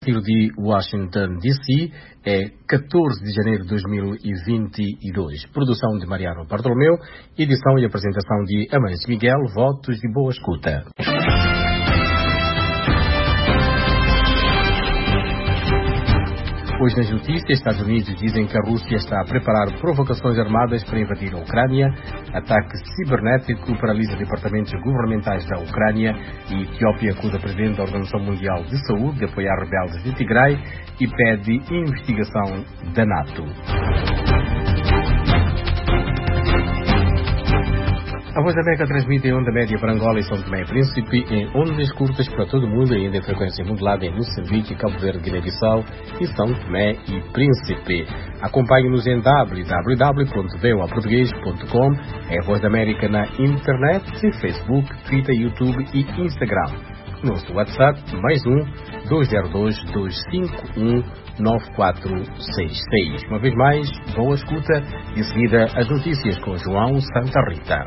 De Washington, D.C., é 14 de janeiro de 2022. Produção de Mariano Bartolomeu, edição e apresentação de Amancio Miguel, votos de boa escuta. Hoje nas notícias, Estados Unidos dizem que a Rússia está a preparar provocações armadas para invadir a Ucrânia, ataque cibernético paralisa departamentos governamentais da Ucrânia e Etiópia acusa o presidente da Organização Mundial de Saúde de apoiar rebeldes de Tigray e pede investigação da NATO. A Voz da América transmite em onda média para Angola e São Tomé e Príncipe, em ondas curtas para todo o mundo e ainda em frequência modulada em Moçambique, Cabo Verde, Guiné-Bissau e São Tomé e Príncipe. Acompanhe-nos em www.voaportugues.com, é a Voz da América na internet, Facebook, Twitter, YouTube e Instagram. Nosso WhatsApp, +1 202 251 9466. Uma vez mais, boa escuta e em seguida as notícias com João Santa Rita.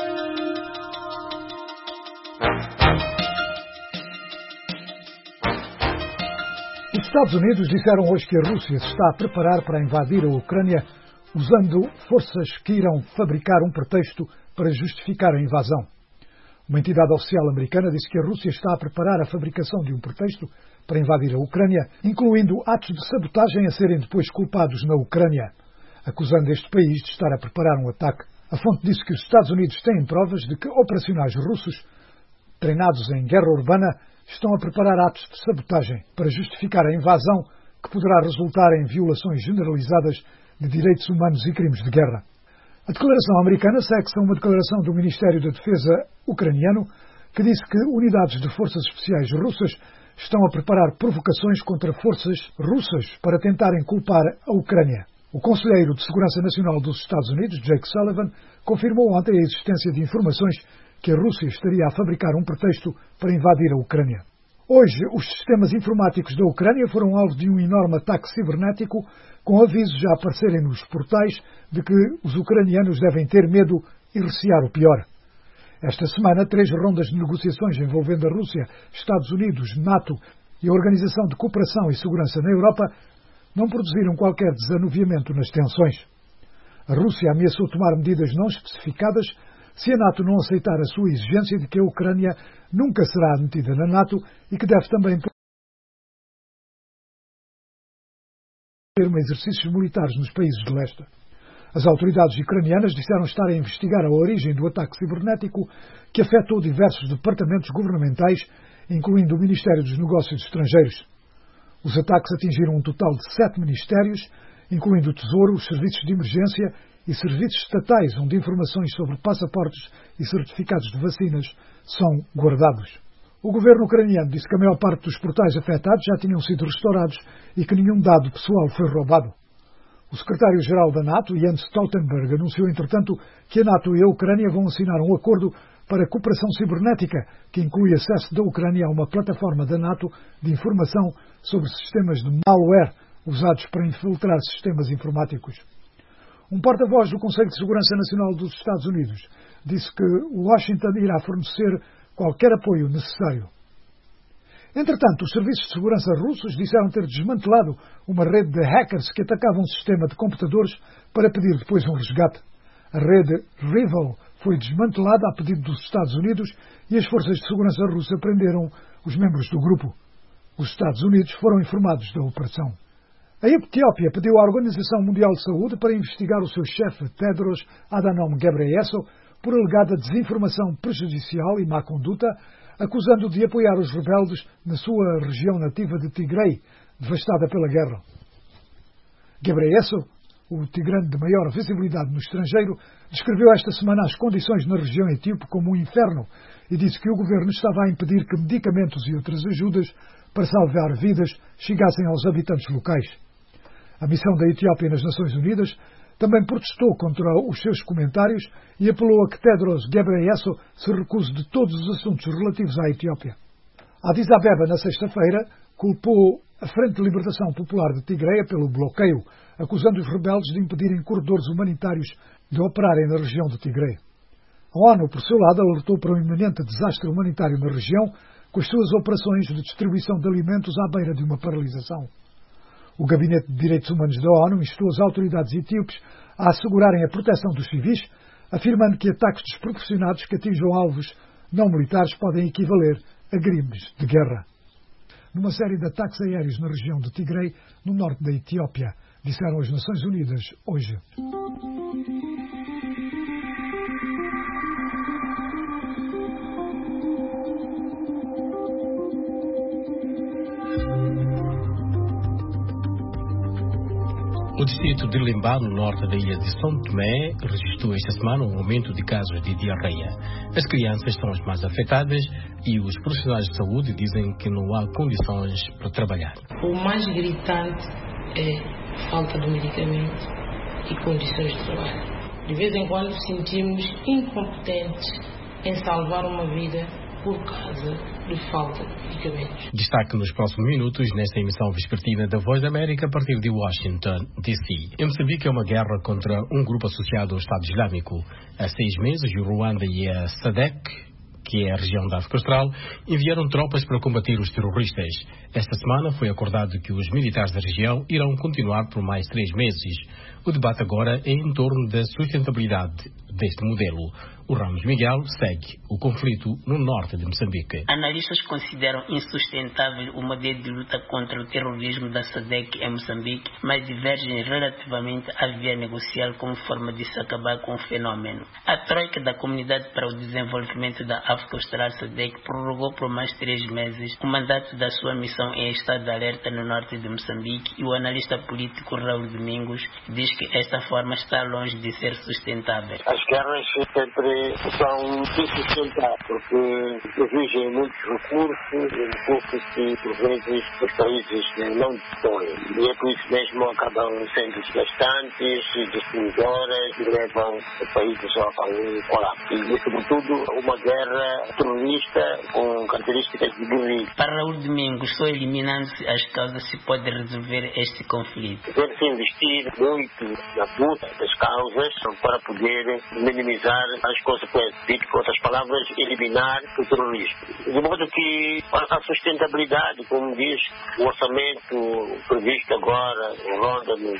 Os Estados Unidos disseram hoje que a Rússia se está a preparar para invadir a Ucrânia usando forças que irão fabricar um pretexto para justificar a invasão. Uma entidade oficial americana disse que a Rússia está a preparar a fabricação de um pretexto para invadir a Ucrânia, incluindo atos de sabotagem a serem depois culpados na Ucrânia, acusando este país de estar a preparar um ataque. A fonte disse que os Estados Unidos têm provas de que operacionais russos, treinados em guerra urbana, estão a preparar atos de sabotagem para justificar a invasão que poderá resultar em violações generalizadas de direitos humanos e crimes de guerra. A declaração americana segue-se a uma declaração do Ministério da Defesa ucraniano que disse que unidades de forças especiais russas estão a preparar provocações contra forças russas para tentarem culpar a Ucrânia. O Conselheiro de Segurança Nacional dos Estados Unidos, Jake Sullivan, confirmou ontem a existência de informações que a Rússia estaria a fabricar um pretexto para invadir a Ucrânia. Hoje, os sistemas informáticos da Ucrânia foram alvo de um enorme ataque cibernético, com avisos já a aparecerem nos portais de que os ucranianos devem ter medo e recear o pior. Esta semana, 3 rondas de negociações envolvendo a Rússia, Estados Unidos, NATO e a Organização de Cooperação e Segurança na Europa não produziram qualquer desanuviamento nas tensões. A Rússia ameaçou tomar medidas não especificadas se a NATO não aceitar a sua exigência de que a Ucrânia nunca será admitida na NATO e que deve também ter exercícios militares nos países de leste. As autoridades ucranianas disseram estar a investigar a origem do ataque cibernético que afetou diversos departamentos governamentais, incluindo o Ministério dos Negócios Estrangeiros. Os ataques atingiram um total de 7 ministérios, incluindo o Tesouro, os serviços de emergência e serviços estatais, onde informações sobre passaportes e certificados de vacinas são guardados. O governo ucraniano disse que a maior parte dos portais afetados já tinham sido restaurados e que nenhum dado pessoal foi roubado. O secretário-geral da NATO, Jens Stoltenberg, anunciou, entretanto, que a NATO e a Ucrânia vão assinar um acordo para cooperação cibernética, que inclui acesso da Ucrânia a uma plataforma da NATO de informação sobre sistemas de malware usados para infiltrar sistemas informáticos. Um porta-voz do Conselho de Segurança Nacional dos Estados Unidos disse que Washington irá fornecer qualquer apoio necessário. Entretanto, os serviços de segurança russos disseram ter desmantelado uma rede de hackers que atacavam um sistema de computadores para pedir depois um resgate. A rede Rival foi desmantelada a pedido dos Estados Unidos e as forças de segurança russas prenderam os membros do grupo. Os Estados Unidos foram informados da operação. A Etiópia pediu à Organização Mundial de Saúde para investigar o seu chefe, Tedros Adhanom Ghebreyesus, por alegada desinformação prejudicial e má conduta, acusando-o de apoiar os rebeldes na sua região nativa de Tigray, devastada pela guerra. Ghebreyesus, o tigrano de maior visibilidade no estrangeiro, descreveu esta semana as condições na região etíope como um inferno e disse que o governo estava a impedir que medicamentos e outras ajudas para salvar vidas chegassem aos habitantes locais. A missão da Etiópia nas Nações Unidas também protestou contra os seus comentários e apelou a que Tedros Ghebreyesus se recuse de todos os assuntos relativos à Etiópia. Addis Abeba, na sexta-feira, culpou a Frente de Libertação Popular de Tigreia pelo bloqueio, acusando os rebeldes de impedirem corredores humanitários de operarem na região de Tigreia. A ONU, por seu lado, alertou para um iminente desastre humanitário na região, com as suas operações de distribuição de alimentos à beira de uma paralisação. O Gabinete de Direitos Humanos da ONU instou as autoridades etíopes a assegurarem a proteção dos civis, afirmando que ataques desproporcionados que atinjam alvos não militares podem equivaler a crimes de guerra. Numa série de ataques aéreos na região de Tigray, no norte da Etiópia, disseram as Nações Unidas hoje. O distrito de Lemba, no norte da ilha de São Tomé, registrou esta semana um aumento de casos de diarreia. As crianças são as mais afetadas e os profissionais de saúde dizem que não há condições para trabalhar. O mais gritante é falta de medicamento e condições de trabalho. De vez em quando sentimos incompetentes em salvar uma vida por causa de falta de medicamentos. Destaque nos próximos minutos nesta emissão vespertina da Voz da América a partir de Washington, D.C. Em Moçambique é uma guerra contra um grupo associado ao Estado Islâmico. Há 6 meses, o Ruanda e a SADC, que é a região da África Austral, enviaram tropas para combater os terroristas. Esta semana foi acordado que os militares da região irão continuar por mais 3 meses. O debate agora é em torno da sustentabilidade deste modelo. O Ramos Miguel segue o conflito no norte de Moçambique. Analistas consideram insustentável o modelo de luta contra o terrorismo da SADC em Moçambique, mas divergem relativamente à via negocial como forma de se acabar com o fenômeno. A Troika da Comunidade para o Desenvolvimento da África Austral SADC prorrogou por mais 3 meses o mandato da sua missão em estado de alerta no norte de Moçambique e o analista político Raul Domingos diz que esta forma está longe de ser sustentável. As guerras sempre são insustentáveis porque exigem muitos recursos que por vezes os países não dispõem. E é por isso mesmo acabam sendo desgastantes, destruidoras e levam os países a um colapso. E sobretudo uma guerra terrorista com características de guerrilha. Para Raul Domingos, só eliminando-se as causas se pode resolver este conflito. Deve-se investir muito na luta das causas para poder minimizar as consequências. Dito com outras palavras, eliminar o terrorismo. De modo que a sustentabilidade, como diz o orçamento previsto agora, ronda nos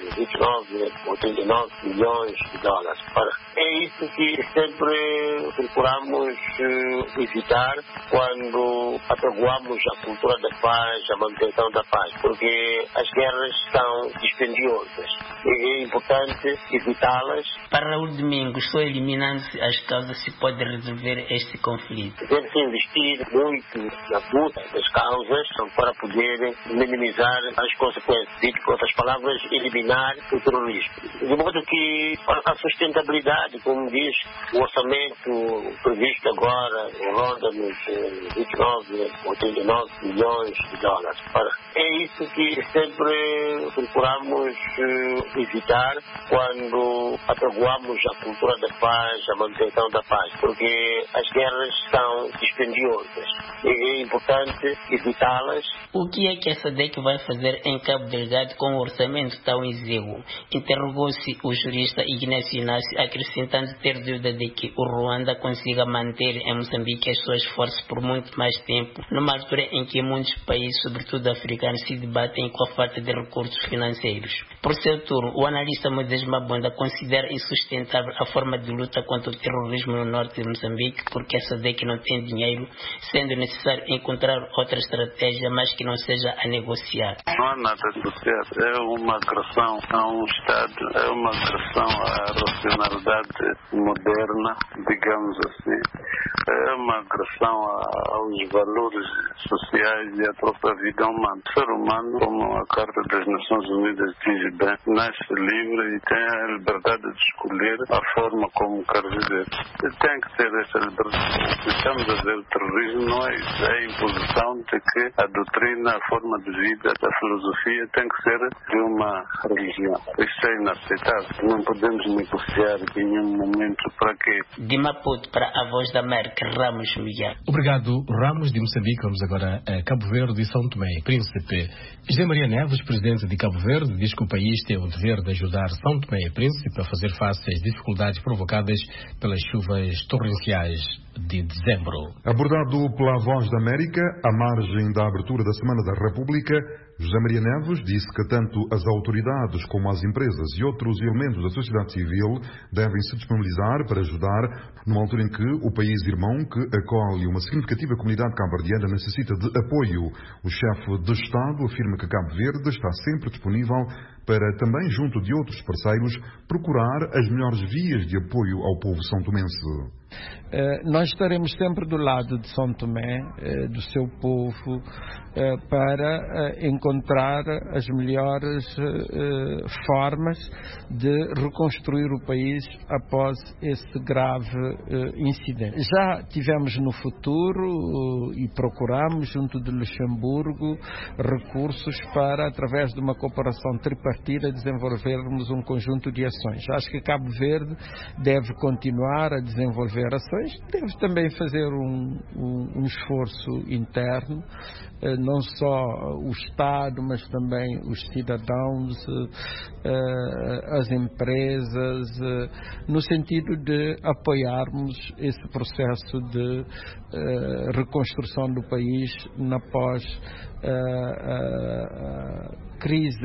29 ou 39 milhões de dólares. Ora, é isso que sempre procuramos evitar quando apregoamos a cultura da paz, a manutenção da paz, porque as guerras são dispendiosas. É importante evitá-las. Para Raul Domingos, só eliminando-se as causas se pode resolver este conflito. Deve-se investir muito na luta das causas para poder minimizar as consequências. Dito com outras palavras, eliminar o terrorismo. De modo que a sustentabilidade, como diz o orçamento previsto agora, ronda nos 29 ou 39 milhões de dólares. Ora, é isso que sempre procuramos evitar quando apregoamos a cultura da paz, a manutenção da paz, porque as guerras são dispendiosas. É importante evitá-las. O que é que a SADC vai fazer em Cabo Delgado com um orçamento tão exíguo? Interrogou-se o jurista Ignacio Inácio, acrescentando ter dúvida de que o Ruanda consiga manter em Moçambique as suas forças por muito mais tempo, numa altura em que muitos países, sobretudo africanos, se debatem com a falta de recursos financeiros. Por seu turno, o analista Moisés Mabunda considera insustentável a forma de luta contra o terrorismo no norte de Moçambique, porque a SADC não tem dinheiro, sendo necessário encontrar outra estratégia, mas que não seja a negociar. Não há nada do certo. É uma agressão a um Estado, é uma agressão à racionalidade moderna, digamos assim. É uma agressão aos valores sociais e à própria vida humana. O ser humano, como a Carta das Nações Unidas diz bem, nasce livre e tem a liberdade de escolher a forma como quer viver. E tem que ter essa liberdade. O que estamos a dizer, o terrorismo não é isso. É a imposição de que a doutrina, a forma de vida, a filosofia tem que ser de uma religião. Isso é inaceitável. Não podemos negociar em nenhum momento. Para quê? De Maputo para a Voz da América, Ramos Miguel. Obrigado, Ramos de Moçambique. Vamos agora a Cabo Verde e São Tomé e Príncipe. José Maria Neves, presidente de Cabo Verde, diz que o país tem o dever de ajudar São Tomé e Príncipe a fazer face às dificuldades provocadas pelas chuvas torrenciais de dezembro. Abordado pela Voz da América, à margem da abertura da Semana da República, José Maria Neves disse que tanto as autoridades como as empresas e outros elementos da sociedade civil devem se disponibilizar para ajudar numa altura em que o país irmão, que acolhe uma significativa comunidade cabo-verdiana, necessita de apoio. O chefe de Estado afirma que Cabo Verde está sempre disponível para, também junto de outros parceiros, procurar as melhores vias de apoio ao povo são-tomense. Nós estaremos sempre do lado de São Tomé, do seu povo, para encontrar as melhores formas de reconstruir o país após esse grave incidente. Já tivemos no futuro e procuramos, junto de Luxemburgo, recursos para, através de uma cooperação tripartida, desenvolvermos um conjunto de ações. Acho que Cabo Verde deve continuar a desenvolver ações, deve também fazer um esforço interno, não só o Estado, mas também os cidadãos, as empresas, no sentido de apoiarmos esse processo de reconstrução do país na pós-crise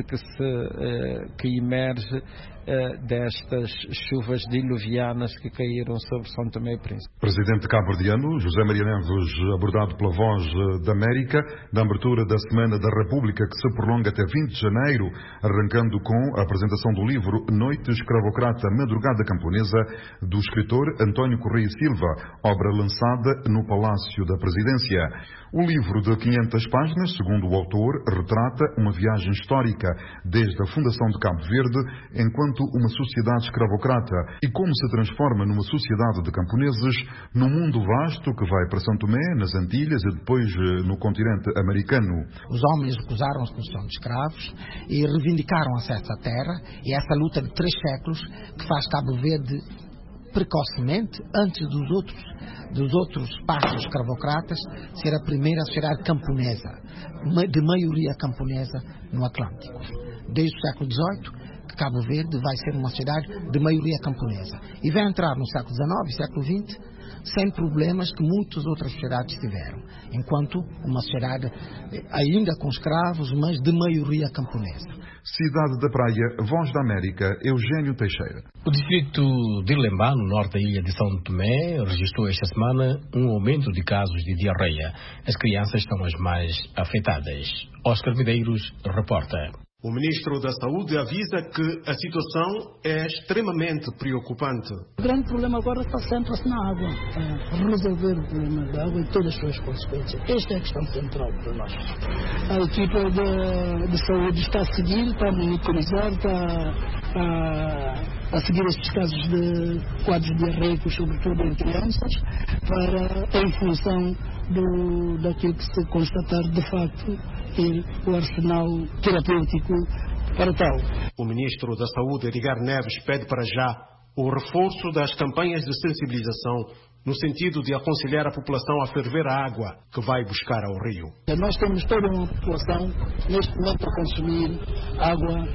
que emerge destas chuvas diluvianas que caíram sobre São Tomé e Príncipe. Presidente cabo-verdiano José Maria Neves, abordado pela Voz da América, na abertura da Semana da República, que se prolonga até 20 de janeiro, arrancando com a apresentação do livro Noite Escravocrata, Madrugada Camponesa, do escritor António Correia Silva, obra lançada no Palácio da Presidência. O livro de 500 páginas, segundo o autor, retrata uma viagem histórica desde a fundação de Cabo Verde enquanto uma sociedade escravocrata e como se transforma numa sociedade de camponeses num mundo vasto que vai para São Tomé, nas Antilhas e depois no continente americano. Os homens recusaram a condição de escravos e reivindicaram acesso à terra, e essa luta de 3 séculos que faz Cabo Verde precocemente, antes dos outros pastos escravocratas, ser a primeira sociedade camponesa, de maioria camponesa no Atlântico. Desde o século XVIII, que Cabo Verde vai ser uma sociedade de maioria camponesa. E vai entrar no século XIX e século XX sem problemas que muitas outras sociedades tiveram, enquanto uma sociedade ainda com escravos, mas de maioria camponesa. Cidade da Praia, Voz da América, Eugênio Teixeira. O distrito de Lembá, no norte da ilha de São Tomé, registrou esta semana um aumento de casos de diarreia. As crianças são as mais afetadas. Oscar Medeiros reporta. O ministro da Saúde avisa que a situação é extremamente preocupante. O grande problema agora está centrado na água. Resolver o problema da água e todas as suas consequências. Esta é a questão central para nós. A equipa de saúde está a seguir, está a monitorizar, está a seguir estes casos de quadros diarreicos, sobretudo em crianças, em função daquilo que se constatar de facto ter o arsenal terapêutico para tal. O ministro da Saúde, Edgar Neves, pede para já o reforço das campanhas de sensibilização no sentido de aconselhar a população a ferver a água que vai buscar ao rio. Nós temos toda uma população neste momento a consumir água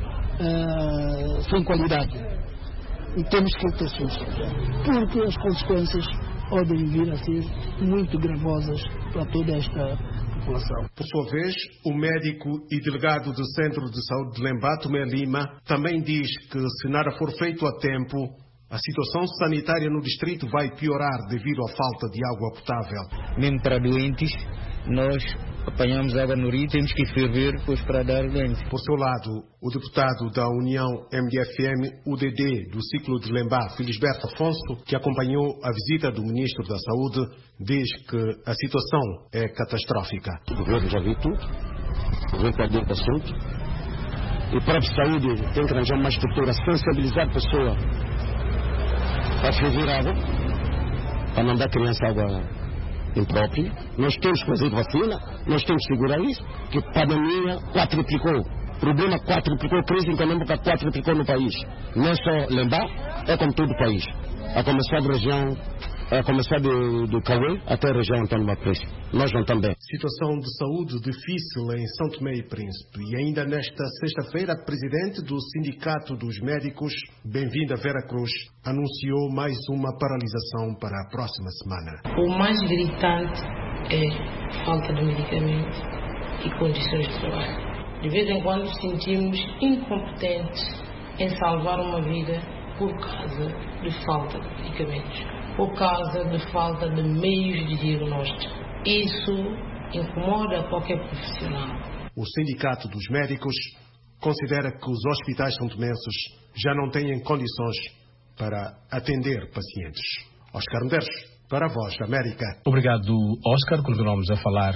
sem qualidade. E temos que ter solução, porque as consequências podem vir a ser muito gravosas para toda esta população. Por sua vez, o médico e delegado do Centro de Saúde de Lembá, Tomé Lima, também diz que se nada for feito a tempo, a situação sanitária no distrito vai piorar devido à falta de água potável. Mesmo para doentes, nós apanhamos água no rio, temos que ferver depois para dar doentes. Por seu lado, o deputado da União MDFM-UDD do ciclo de Lembá, Felisberto Afonso, que acompanhou a visita do ministro da Saúde, diz que a situação é catastrófica. O governo já viu tudo, o governo está dentro do assunto, e a própria saúde tem que arranjar uma estrutura, sensibilizar a pessoa para ferver água, para não dar criança água imprópria. Nós temos que fazer vacina, nós temos que segurar isso, que a pandemia quadruplicou. O problema quadruplicou, a crise econômica quadruplicou no país. Não é só Lembá, é como todo o país. A começar da região a começar do Cauê até a região Antônio Mapris. Nós não também. Situação de saúde difícil em São Tomé e Príncipe. E ainda nesta sexta-feira, a presidente do Sindicato dos Médicos, Bem-vinda Vera Cruz, anunciou mais uma paralisação para a próxima semana. O mais gritante é falta de medicamento e condições de trabalho. De vez em quando sentimos incompetentes em salvar uma vida por causa de falta de medicamentos, por causa de falta de meios de diagnóstico. Isso incomoda qualquer profissional. O Sindicato dos Médicos considera que os hospitais santomenses já não têm condições para atender pacientes. Oscar Medeiros, para a Voz da América. Obrigado, Oscar. Continuamos a falar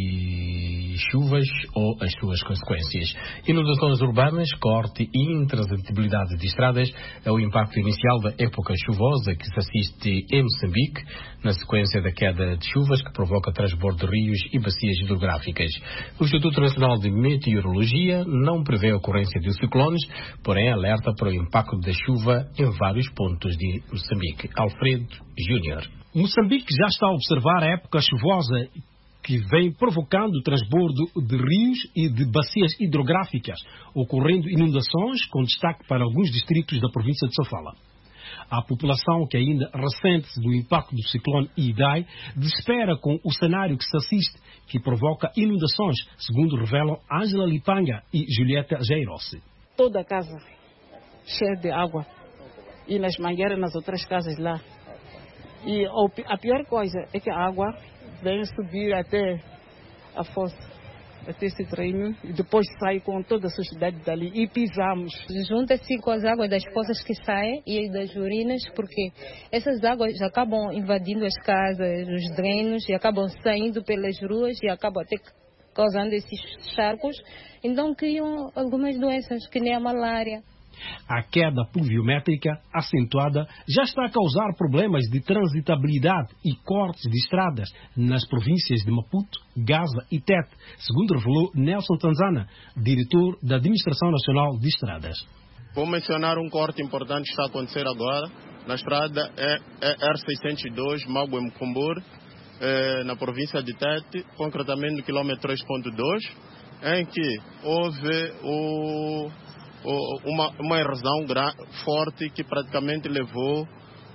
de chuvas ou as suas consequências. Inundações urbanas, corte e intransitabilidade de estradas é o impacto inicial da época chuvosa que se assiste em Moçambique, na sequência da queda de chuvas que provoca transbordo de rios e bacias hidrográficas. O Instituto Nacional de Meteorologia não prevê a ocorrência de ciclones, porém alerta para o impacto da chuva em vários pontos de Moçambique. Alfredo Júnior. Moçambique já está a observar a época chuvosa que vem provocando transbordo de rios e de bacias hidrográficas, ocorrendo inundações com destaque para alguns distritos da província de Sofala. A população, que ainda ressente do impacto do ciclone Idai, desespera com o cenário que se assiste, que provoca inundações, segundo revelam Ângela Lipanga e Julieta Geirossi. Toda a casa cheia de água e nas mangueiras nas outras casas lá. E a pior coisa é que a água vem subir até a fossa, até esse treino, e depois sai com toda a sujidade dali e pisamos. Junta-se com as águas das fossas que saem e das urinas, porque essas águas acabam invadindo as casas, os drenos, e acabam saindo pelas ruas e acabam até causando esses charcos. Então criam algumas doenças, que nem a malária. A queda pluviométrica acentuada já está a causar problemas de transitabilidade e cortes de estradas nas províncias de Maputo, Gaza e Tete, segundo revelou Nelson Tanzana, diretor da Administração Nacional de Estradas. Vou mencionar um corte importante que está a acontecer agora na estrada R602 Maguem-Kumbur, na província de Tete, concretamente no quilômetro 3.2, em que houve uma erosão forte que praticamente levou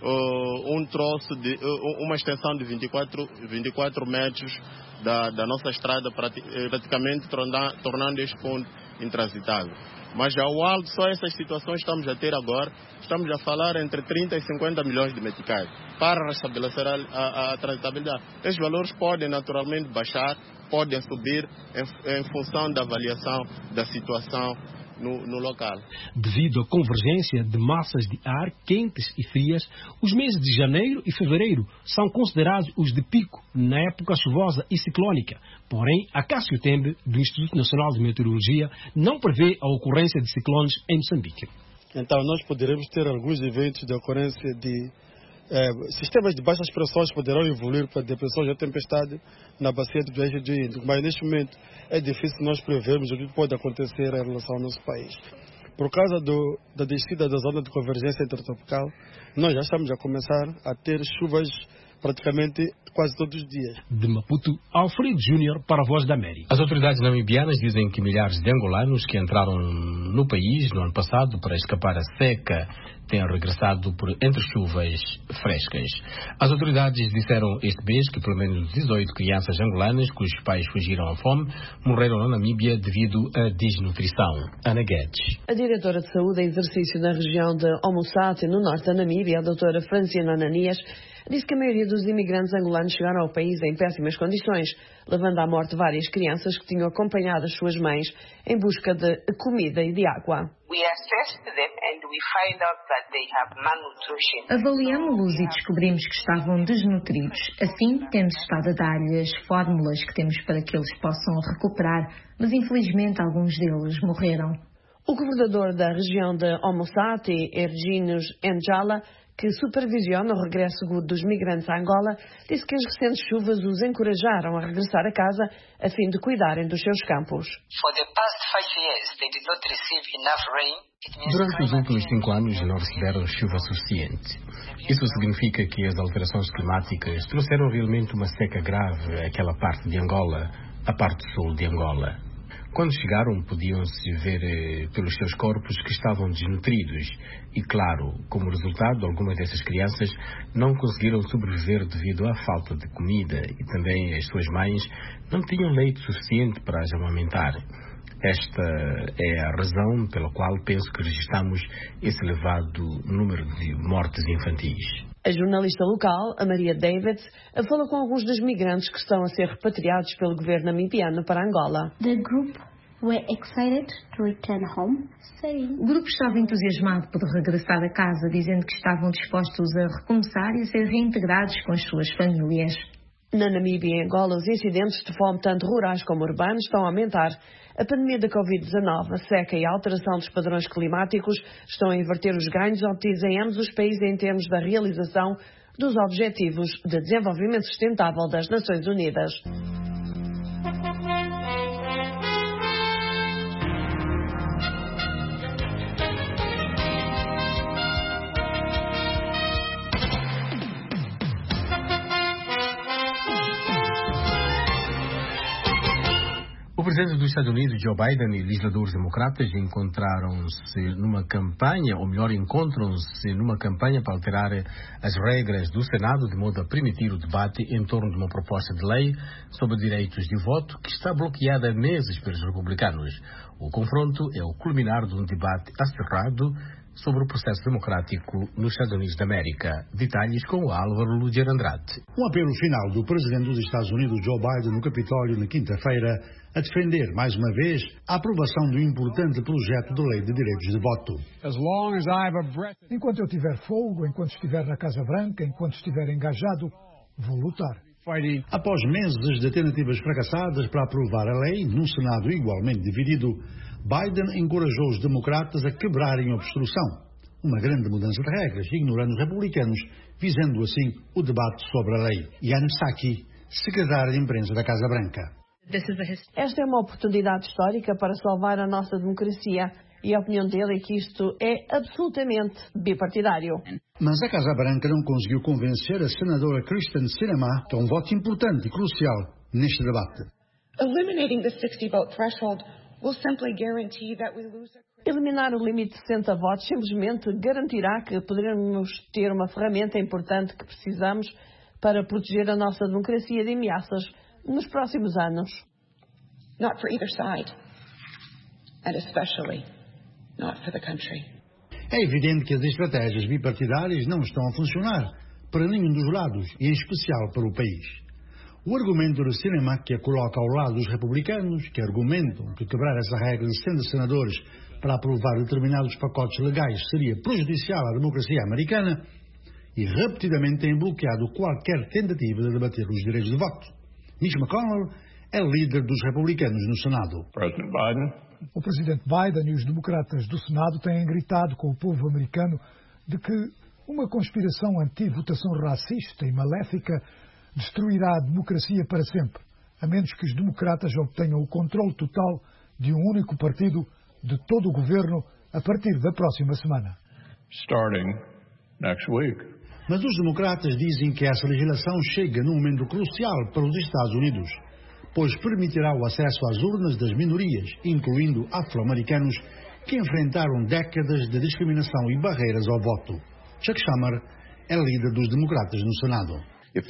uma extensão de 24 metros da nossa estrada, praticamente tornando este ponto intransitável. Mas ao alto, só essas situações estamos a ter agora, estamos a falar entre 30 e 50 milhões de meticais para restabelecer a transitabilidade. Esses valores podem naturalmente baixar, podem subir em função da avaliação da situação no local. Devido à convergência de massas de ar quentes e frias, os meses de janeiro e fevereiro são considerados os de pico na época chuvosa e ciclónica. Porém, a Cássio Tembe, do Instituto Nacional de Meteorologia, não prevê a ocorrência de ciclones em Moçambique. Então, nós poderemos ter alguns eventos de ocorrência de sistemas de baixas pressões poderão evoluir para depressões de tempestade na bacia do Eixo do Índico, mas neste momento é difícil nós prevermos o que pode acontecer em relação ao nosso país. Por causa da descida da zona de convergência intertropical, nós já estamos a começar a ter chuvas praticamente quase todos os dias. De Maputo, Alfredo Júnior para a Voz da América. As autoridades namibianas dizem que milhares de angolanos que entraram no país no ano passado para escapar à seca têm regressado entre chuvas frescas. As autoridades disseram este mês que pelo menos 18 crianças angolanas cujos pais fugiram à fome morreram na Namíbia devido à desnutrição. Ana Guedes. A diretora de saúde em exercício na região de Omusate, no norte da Namíbia, a doutora Francina Ananias, disse que a maioria dos imigrantes angolanos chegaram ao país em péssimas condições, levando à morte várias crianças que tinham acompanhado as suas mães em busca de comida e de água. Avaliamos-los e descobrimos que estavam desnutridos. Assim, temos estado a dar-lhes fórmulas que temos para que eles possam recuperar, mas infelizmente alguns deles morreram. O governador da região de Omusate, Erginus Njala, que supervisiona o regresso seguro dos migrantes a Angola, disse que as recentes chuvas os encorajaram a regressar a casa a fim de cuidarem dos seus campos. Durante os últimos 5 anos não receberam chuva suficiente. Isso significa que as alterações climáticas trouxeram realmente uma seca grave àquela parte de Angola, a parte sul de Angola. Quando chegaram, podiam-se ver pelos seus corpos que estavam desnutridos e, claro, como resultado, algumas dessas crianças não conseguiram sobreviver devido à falta de comida e também as suas mães não tinham leite suficiente para as amamentar. Esta é a razão pela qual penso que registramos esse elevado número de mortes infantis. A jornalista local, a Maria Davids, falou com alguns dos migrantes que estão a ser repatriados pelo governo namibiano para Angola. O grupo estava entusiasmado por regressar a casa, dizendo que estavam dispostos a recomeçar e a ser reintegrados com as suas famílias. Na Namíbia e Angola, os incidentes de fome, tanto rurais como urbanos, estão a aumentar. A pandemia da Covid-19, a seca e a alteração dos padrões climáticos estão a inverter os ganhos obtidos em ambos os países em termos da realização dos Objetivos de Desenvolvimento Sustentável das Nações Unidas. O presidente dos Estados Unidos, Joe Biden, e legisladores democratas encontram-se numa campanha para alterar as regras do Senado de modo a permitir o debate em torno de uma proposta de lei sobre direitos de voto que está bloqueada há meses pelos republicanos. O confronto é o culminar de um debate acirrado sobre o processo democrático nos Estados Unidos da América. Detalhes com o Álvaro Ludier Andrade. Um apelo final do presidente dos Estados Unidos, Joe Biden, no Capitólio na quinta-feira, a defender, mais uma vez, a aprovação do importante projeto de lei de direitos de voto. Enquanto eu tiver fogo, enquanto estiver na Casa Branca, enquanto estiver engajado, vou lutar. Após meses de tentativas fracassadas para aprovar a lei, num Senado igualmente dividido, Biden encorajou os democratas a quebrarem a obstrução. Uma grande mudança de regras, ignorando os republicanos, visando assim o debate sobre a lei. Jan Psaki, secretário de imprensa da Casa Branca. Esta é uma oportunidade histórica para salvar a nossa democracia. E a opinião dele é que isto é absolutamente bipartidário. Mas a Casa Branca não conseguiu convencer a senadora Kyrsten Sinema que é um voto importante e crucial neste debate. Eliminar o limite de 60 votos simplesmente garantirá que poderemos ter uma ferramenta importante que precisamos para proteger a nossa democracia de ameaças nos próximos anos. Not for either side, and especially not for the country. É evidente que as estratégias bipartidárias não estão a funcionar para nenhum dos lados, e em especial para o país. O argumento do Sinema, que a coloca ao lado dos republicanos, que argumentam que quebrar essa regra de 60 senadores para aprovar determinados pacotes legais seria prejudicial à democracia americana, e repetidamente tem bloqueado qualquer tentativa de debater os direitos de voto. Mitch McConnell é líder dos republicanos no Senado. O presidente Biden e os democratas do Senado têm gritado com o povo americano de que uma conspiração anti-votação racista e maléfica destruirá a democracia para sempre, a menos que os democratas obtenham o controle total de um único partido de todo o governo a partir da próxima semana. Mas os democratas dizem que essa legislação chega num momento crucial para os Estados Unidos, pois permitirá o acesso às urnas das minorias, incluindo afro-americanos, que enfrentaram décadas de discriminação e barreiras ao voto. Chuck Schumer é líder dos democratas no Senado.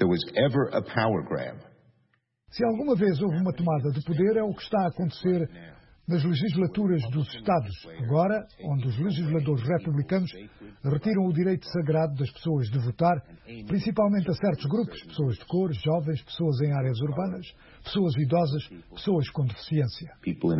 Se alguma vez houve uma tomada de poder, é o que está a acontecer nas legislaturas dos Estados, agora, onde os legisladores republicanos retiram o direito sagrado das pessoas de votar, principalmente a certos grupos, pessoas de cor, jovens, pessoas em áreas urbanas, pessoas idosas, pessoas com deficiência.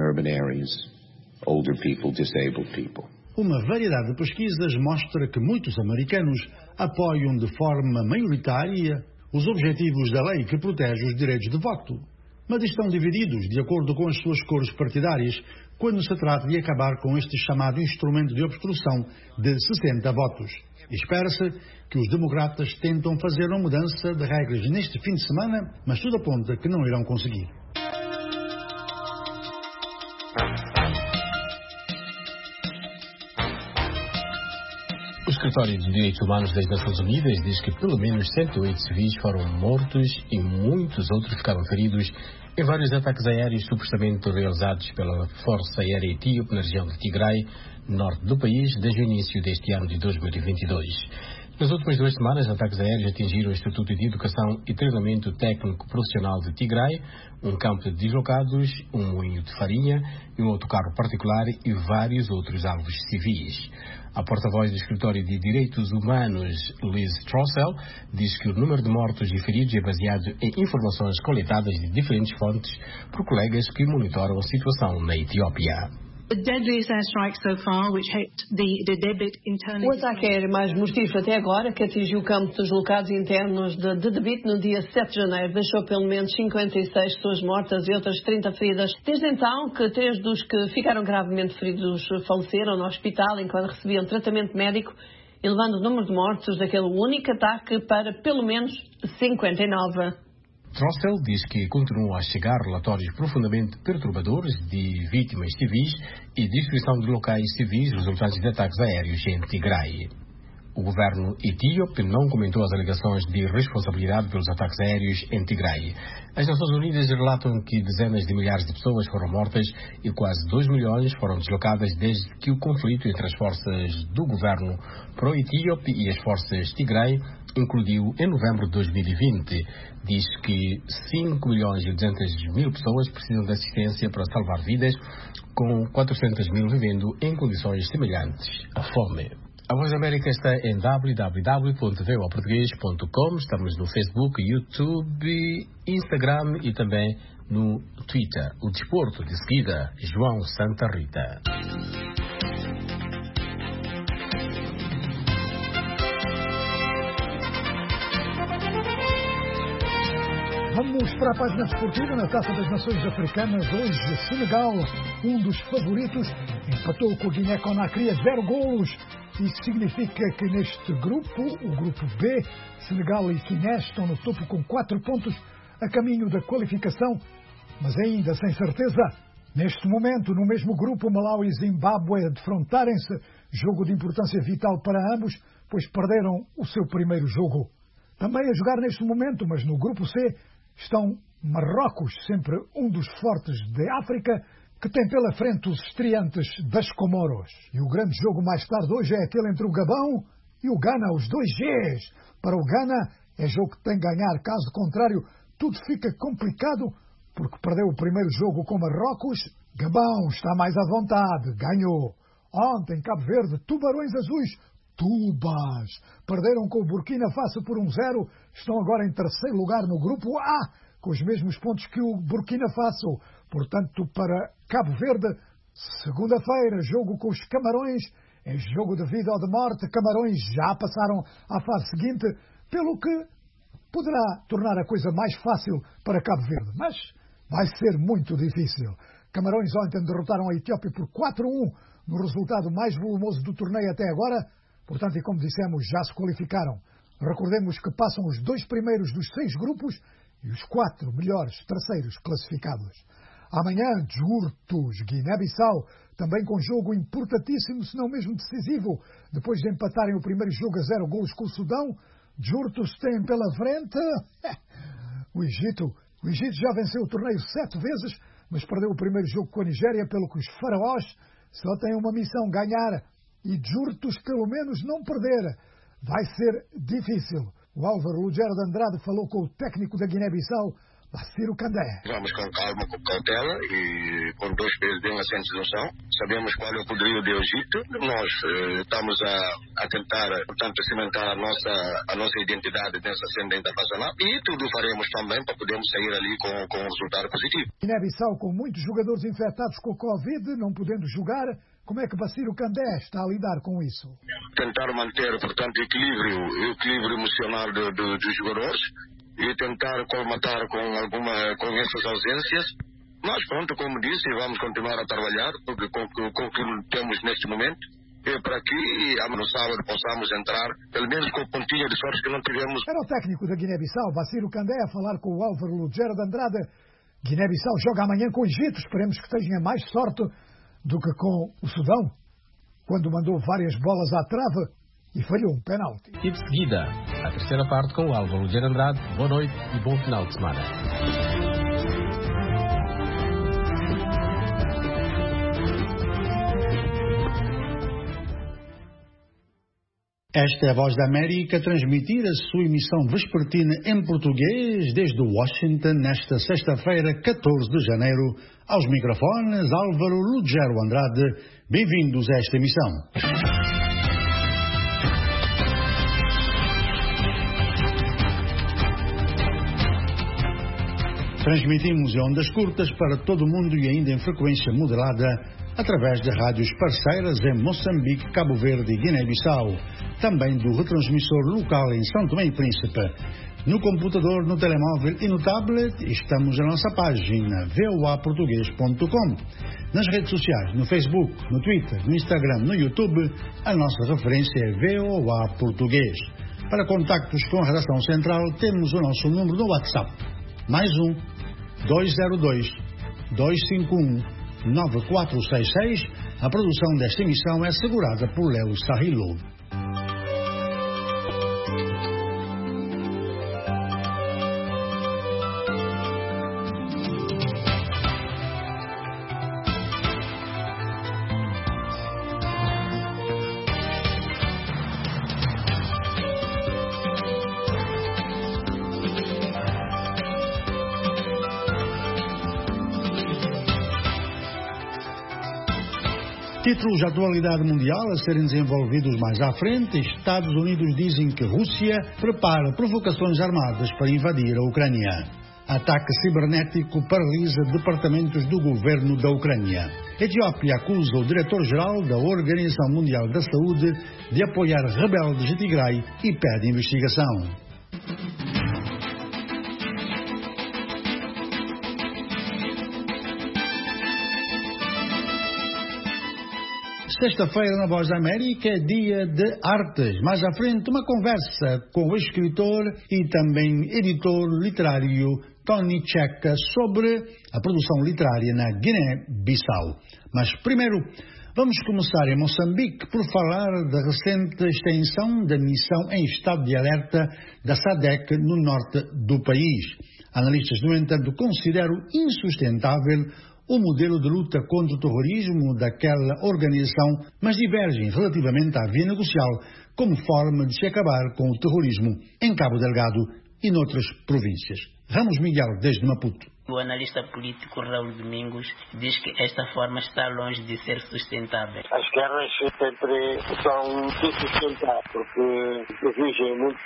Uma variedade de pesquisas mostra que muitos americanos apoiam de forma maioritária os objetivos da lei que protege os direitos de voto. mas estão divididos de acordo com as suas cores partidárias quando se trata de acabar com este chamado instrumento de obstrução de 60 votos. Espera-se que os democratas tentam fazer uma mudança de regras neste fim de semana, mas tudo aponta que não irão conseguir. O Escritório de Direitos Humanos das Nações Unidas diz que pelo menos 108 civis foram mortos e muitos outros ficaram feridos em vários ataques aéreos supostamente realizados pela Força Aérea Etíope na região de Tigray, norte do país, desde o início deste ano de 2022. Nas últimas 2 semanas, ataques aéreos atingiram o Instituto de Educação e Treinamento Técnico Profissional de Tigray, um campo de deslocados, um moinho de farinha e um autocarro particular e vários outros alvos civis. A porta-voz do Escritório de Direitos Humanos, Liz Trossel, diz que o número de mortos e feridos é baseado em informações coletadas de diferentes fontes por colegas que monitoram a situação na Etiópia. O ataque aéreo mais mortífero até agora, que atingiu o campo dos deslocados internos de Debit no dia 7 de janeiro, deixou pelo menos 56 pessoas mortas e outras 30 feridas. Desde então, que 3 dos que ficaram gravemente feridos faleceram no hospital enquanto recebiam tratamento médico, elevando o número de mortos daquele único ataque para pelo menos 59. Trossel diz que continuam a chegar relatórios profundamente perturbadores de vítimas civis e destruição de locais civis resultantes de ataques aéreos em Tigray. O governo etíope não comentou as alegações de responsabilidade pelos ataques aéreos em Tigray. As Nações Unidas relatam que dezenas de milhares de pessoas foram mortas e quase 2 milhões foram deslocadas desde que o conflito entre as forças do governo pró-etíope e as forças Tigray incluiu em novembro de 2020. Diz que 5 milhões e 200 mil pessoas precisam de assistência para salvar vidas, com 400 mil vivendo em condições semelhantes à fome. A Voz da América está em www.voaportugues.com. Estamos no Facebook, YouTube, Instagram e também no Twitter. O desporto, de seguida, João Santa Rita. Vamos para a página desportiva. Na Taça das Nações Africanas. Hoje, Senegal, um dos favoritos, empatou com a Guiné-Conakry a 0 golos. Isso significa que neste grupo, o grupo B, Senegal e Guiné estão no topo com 4 pontos a caminho da qualificação, mas ainda sem certeza. Neste momento, no mesmo grupo, Malawi e Zimbábue a defrontarem-se, jogo de importância vital para ambos, pois perderam o seu primeiro jogo. Também a jogar neste momento, mas no grupo C, estão Marrocos, sempre um dos fortes de África, que tem pela frente os estreantes das Comoros. E o grande jogo mais tarde hoje é aquele entre o Gabão e o Ghana, os 2 Gs. Para o Ghana é jogo que tem que ganhar, caso contrário tudo fica complicado, porque perdeu o primeiro jogo com Marrocos. Gabão está mais à vontade, ganhou. Ontem, Cabo Verde, Tubarões Azuis, Tubas, perderam com o Burkina Faso por 1-0, estão agora em terceiro lugar no grupo A, com os mesmos pontos que o Burkina Faso. Portanto, para Cabo Verde, segunda-feira, jogo com os Camarões, é jogo de vida ou de morte. Camarões já passaram à fase seguinte, pelo que poderá tornar a coisa mais fácil para Cabo Verde, mas vai ser muito difícil. Camarões ontem derrotaram a Etiópia por 4-1, no resultado mais volumoso do torneio até agora, portanto, e como dissemos, já se qualificaram. Recordemos que passam os 2 primeiros dos 6 grupos e os 4 melhores terceiros classificados. Amanhã, Jurtos, Guiné-Bissau, também com jogo importantíssimo, se não mesmo decisivo. Depois de empatarem o primeiro jogo a 0 golos com o Sudão, Jurtos tem pela frente o Egito. O Egito já venceu o torneio 7 vezes, mas perdeu o primeiro jogo com a Nigéria, pelo que os faraós só têm uma missão: ganhar, e Jurtos pelo menos não perder. Vai ser difícil. O Álvaro Lugero de Andrade falou com o técnico da Guiné-Bissau, Bassirou Kandé. Vamos com calma, com cautela e com 2 pesos bem assentos no chão. Sabemos qual é o poderio do Egito. Nós estamos a tentar, portanto, cimentar a nossa identidade nessa cena internacional e tudo faremos também para podermos sair ali com um resultado positivo. Guiné-Bissau com muitos jogadores infectados com o Covid, não podendo jogar. Como é que Bassirou Kandé está a lidar com isso? Tentar manter, portanto, equilíbrio emocional dos jogadores e tentar colmatar com essas ausências. Mas pronto, como disse, vamos continuar a trabalhar com o que temos neste momento, para que no sábado possamos entrar, pelo menos com o pontinho de sorte que não tivemos. Era o técnico da Guiné-Bissau, Baciro Candé, a falar com o Álvaro Lugero de Andrade. Guiné-Bissau joga amanhã com o Egito. Esperemos que tenha mais sorte do que com o Sudão, quando mandou várias bolas à trave e falhou um penalti. E de seguida, a terceira parte com o Álvaro Lugero de Andrade. Boa noite e bom final de semana. Esta é a Voz da América a transmitir a sua emissão vespertina em português desde Washington nesta sexta-feira, 14 de janeiro. Aos microfones, Álvaro Lugero Andrade. Bem-vindos a esta emissão. Transmitimos em ondas curtas para todo o mundo e ainda em frequência modulada através de rádios parceiras em Moçambique, Cabo Verde e Guiné-Bissau, também do retransmissor local em São Tomé e Príncipe. No computador, no telemóvel e no tablet, estamos na nossa página voaportugues.com. Nas redes sociais, no Facebook, no Twitter, no Instagram, no YouTube, a nossa referência é VOA Português. Para contactos com a redação central, temos o nosso número no WhatsApp. Mais 202-251-9466. A produção desta emissão é assegurada por Léo Sarrilo. Títulos de atualidade mundial a serem desenvolvidos mais à frente. Estados Unidos dizem que Rússia prepara provocações armadas para invadir a Ucrânia. Ataque cibernético paralisa departamentos do governo da Ucrânia. Etiópia acusa o diretor-geral da Organização Mundial da Saúde de apoiar rebeldes de Tigray e pede investigação. Sexta-feira na Voz da América é dia de artes. Mais à frente, uma conversa com o escritor e também editor literário Tony Checa sobre a produção literária na Guiné-Bissau. Mas primeiro, vamos começar em Moçambique por falar da recente extensão da missão em estado de alerta da SADC no norte do país. Analistas, no entanto, consideram insustentável o modelo de luta contra o terrorismo daquela organização, mas divergem relativamente à via negocial como forma de se acabar com o terrorismo em Cabo Delgado e noutras províncias. Ramos Miguel, desde Maputo. O analista político Raul Domingos diz que esta forma está longe de ser sustentável. As guerras sempre são insustentáveis porque exigem muitos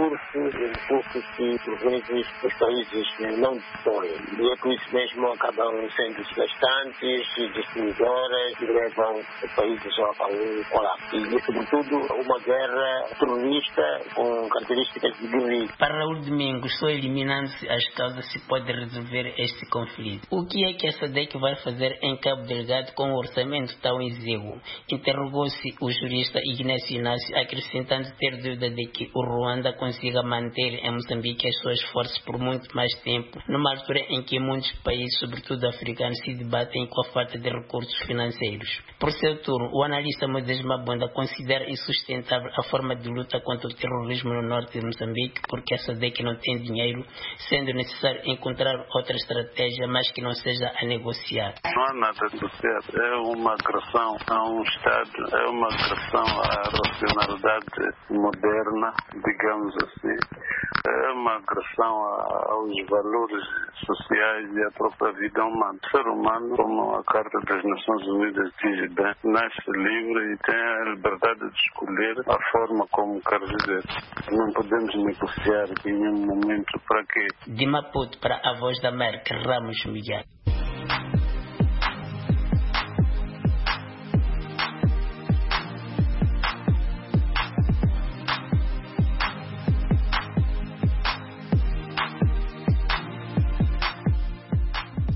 recursos que por vezes os países não dispõem. E é por isso mesmo acabam sendo desgastantes e destruidoras e levam os países a um colapso. E sobretudo uma guerra terrorista com características de guerrilha. Para Raul Domingos, só eliminando-se as causas se pode resolver este conflito. O que é que a SADC vai fazer em Cabo Delgado com um orçamento tão exíguo? Interrogou-se o jurista Ignacio Inácio, acrescentando ter dúvida de que o Ruanda consiga manter em Moçambique as suas forças por muito mais tempo, numa altura em que muitos países, sobretudo africanos, se debatem com a falta de recursos financeiros. Por seu turno, o analista Moisés Mabunda considera insustentável a forma de luta contra o terrorismo no norte de Moçambique, porque a SADC não tem dinheiro, sendo necessário encontrar outra estratégia, mas que não seja a negociar. Não há nada do certo. É uma agressão a um Estado, é uma agressão à racionalidade moderna, digamos assim. É uma agressão aos valores sociais e à própria vida humana. O ser humano, como a Carta das Nações Unidas diz bem, nasce livre e tem a liberdade de escolher a forma como quer viver. Não podemos negociar em nenhum momento. Para quê? De Maputo para a Voz da América, Ramos Miguel.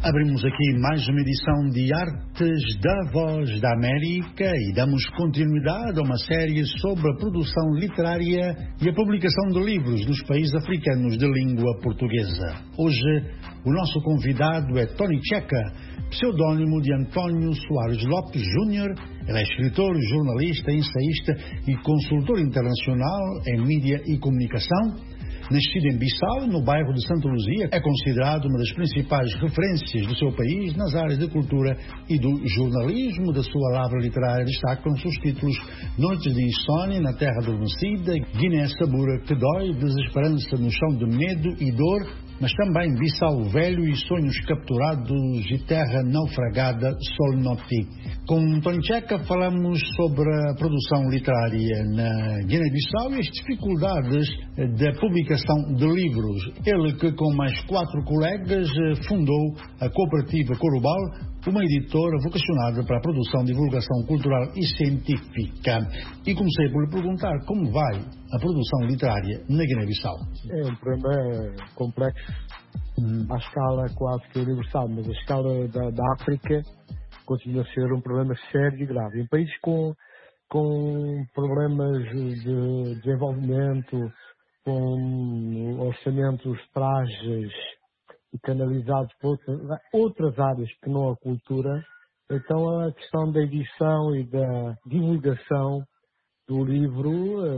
Abrimos aqui mais uma edição de Artes da Voz da América e damos continuidade a uma série sobre a produção literária e a publicação de livros nos países africanos de língua portuguesa. Hoje, o nosso convidado é Tony Checa, pseudónimo de António Soares Lopes Júnior. Ele é escritor, jornalista, ensaísta e consultor internacional em mídia e comunicação. Nascido em Bissau, no bairro de Santa Luzia, é considerado uma das principais referências do seu país nas áreas da cultura e do jornalismo. Da sua lavra literária destacam-se os títulos Noites de Insônia, Na Terra Adormecida, Guiné Sabura que Dói, Desesperança no Chão de Medo e Dor, mas também Bissau Velho e Sonhos Capturados e Terra Naufragada, Sol Noti. Com Tony Checa falamos sobre a produção literária na Guiné-Bissau e as dificuldades da publicação de livros. Ele que com mais 4 colegas fundou a cooperativa Corubal, uma editora vocacionada para a produção, divulgação cultural e científica. E comecei por lhe perguntar como vai a produção literária na Guiné-Bissau. É um problema complexo, à escala quase que universal, mas a escala da África continua a ser um problema sério e grave. Em países com problemas de desenvolvimento, com orçamentos frágeis e canalizados por outras áreas que não a cultura, então a questão da edição e da divulgação do livro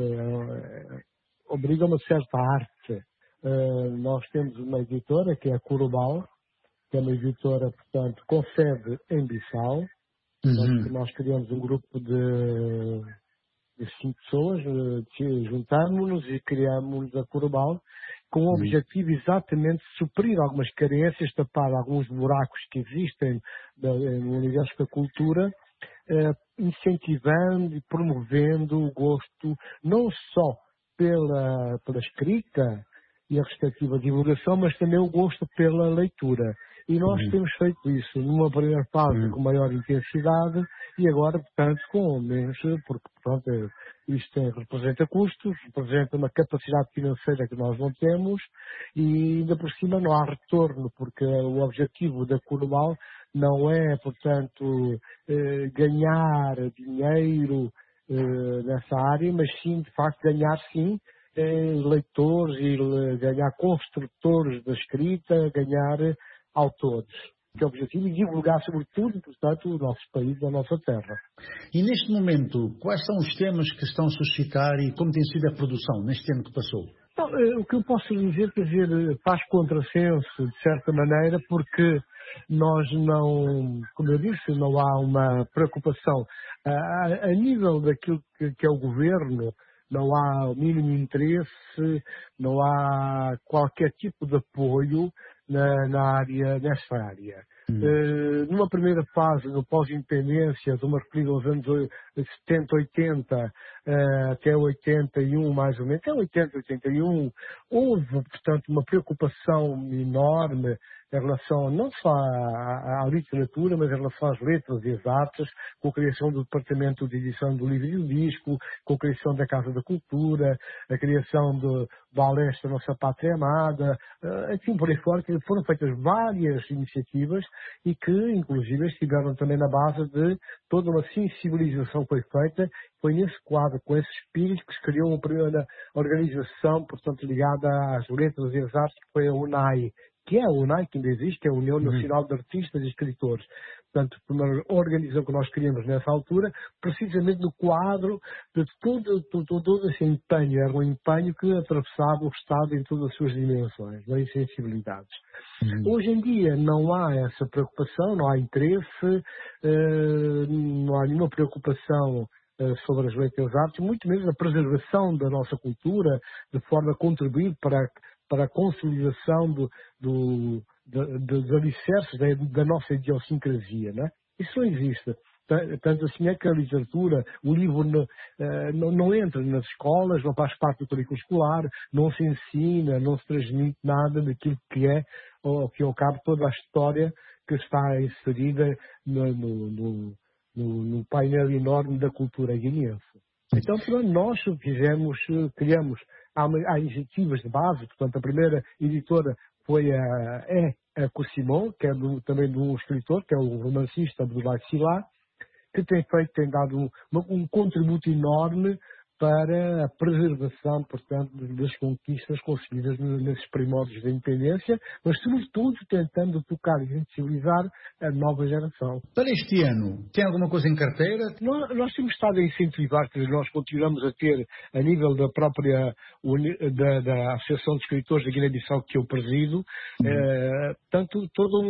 obriga uma certa arte. Nós temos uma editora que é a Corubal, que é uma editora, portanto, com sede em Bissau. Nós criamos um grupo de 5 pessoas, juntámos-nos e criámos a Corubal com o objetivo exatamente de suprir algumas carências, tapar alguns buracos que existem no universo da cultura, incentivando e promovendo o gosto não só pela escrita e a respectiva divulgação, mas também o gosto pela leitura. E nós temos feito isso numa primeira fase com maior intensidade e agora, portanto, com menos, porque, portanto, isto representa custos, representa uma capacidade financeira que nós não temos e ainda por cima não há retorno, porque o objetivo da Corubal não é, portanto, ganhar dinheiro nessa área, mas sim, de facto, ganhar sim leitores e ganhar construtores da escrita, ganhar autores. Que é o objetivo é divulgar, sobretudo, portanto, o nosso país, a nossa terra. E neste momento, quais são os temas que estão a suscitar e como tem sido a produção neste ano que passou? Então, o que eu posso dizer, quer dizer, faz contrassenso, de certa maneira, porque nós não, como eu disse, não há uma preocupação. A nível daquilo que é o governo, não há o mínimo interesse, não há qualquer tipo de apoio nessa área. Numa primeira fase, no pós-independência, estou-me a referir aos anos 70, 80, até 81 mais ou menos, até 80, 81, houve, portanto, uma preocupação enorme em relação não só à literatura, mas em relação às letras e às artes, com a criação do Departamento de Edição do Livro e do Disco, com a criação da Casa da Cultura, a criação do Balestra Nossa Pátria Amada, enfim, por aí fora, que foram feitas várias iniciativas e que, inclusive, estiveram também na base de toda uma sensibilização que foi feita. Foi nesse quadro, com esse espírito, que se criou uma primeira organização, portanto, ligada às letras e às artes, que foi a UNAI, que é a UNAI, que ainda existe, que é a União Nacional de Artistas e Escritores. Portanto, uma organização que nós criamos nessa altura, precisamente no quadro de todo esse empenho. Era um empenho que atravessava o Estado em todas as suas dimensões, e sensibilidades. Hoje em dia não há essa preocupação, não há interesse, não há nenhuma preocupação sobre as letras e as artes, muito menos a preservação da nossa cultura, de forma a contribuir para a consolidação dos alicerces da nossa idiosincrasia, né? Isso não existe. Tanto assim é que a literatura, o livro não entra nas escolas, não faz parte do currículo escolar, não se ensina, não se transmite nada daquilo que é, ou que ao cabo, toda a história que está inserida no painel enorme da cultura guineense. Então, nós criamos, há iniciativas de base, portanto, a primeira editora foi Cousimão, que é também de um escritor, que é o romancista Abdoulaye Sylla, que tem dado um contributo enorme para a preservação, portanto, das conquistas conseguidas nesses primórdios da independência, mas, sobretudo, tentando tocar e sensibilizar a nova geração. Para este ano, tem alguma coisa em carteira? Nós temos estado a incentivar, que nós continuamos a ter, a nível da própria da Associação de Escritores da Guiné-Bissau, que eu presido, todo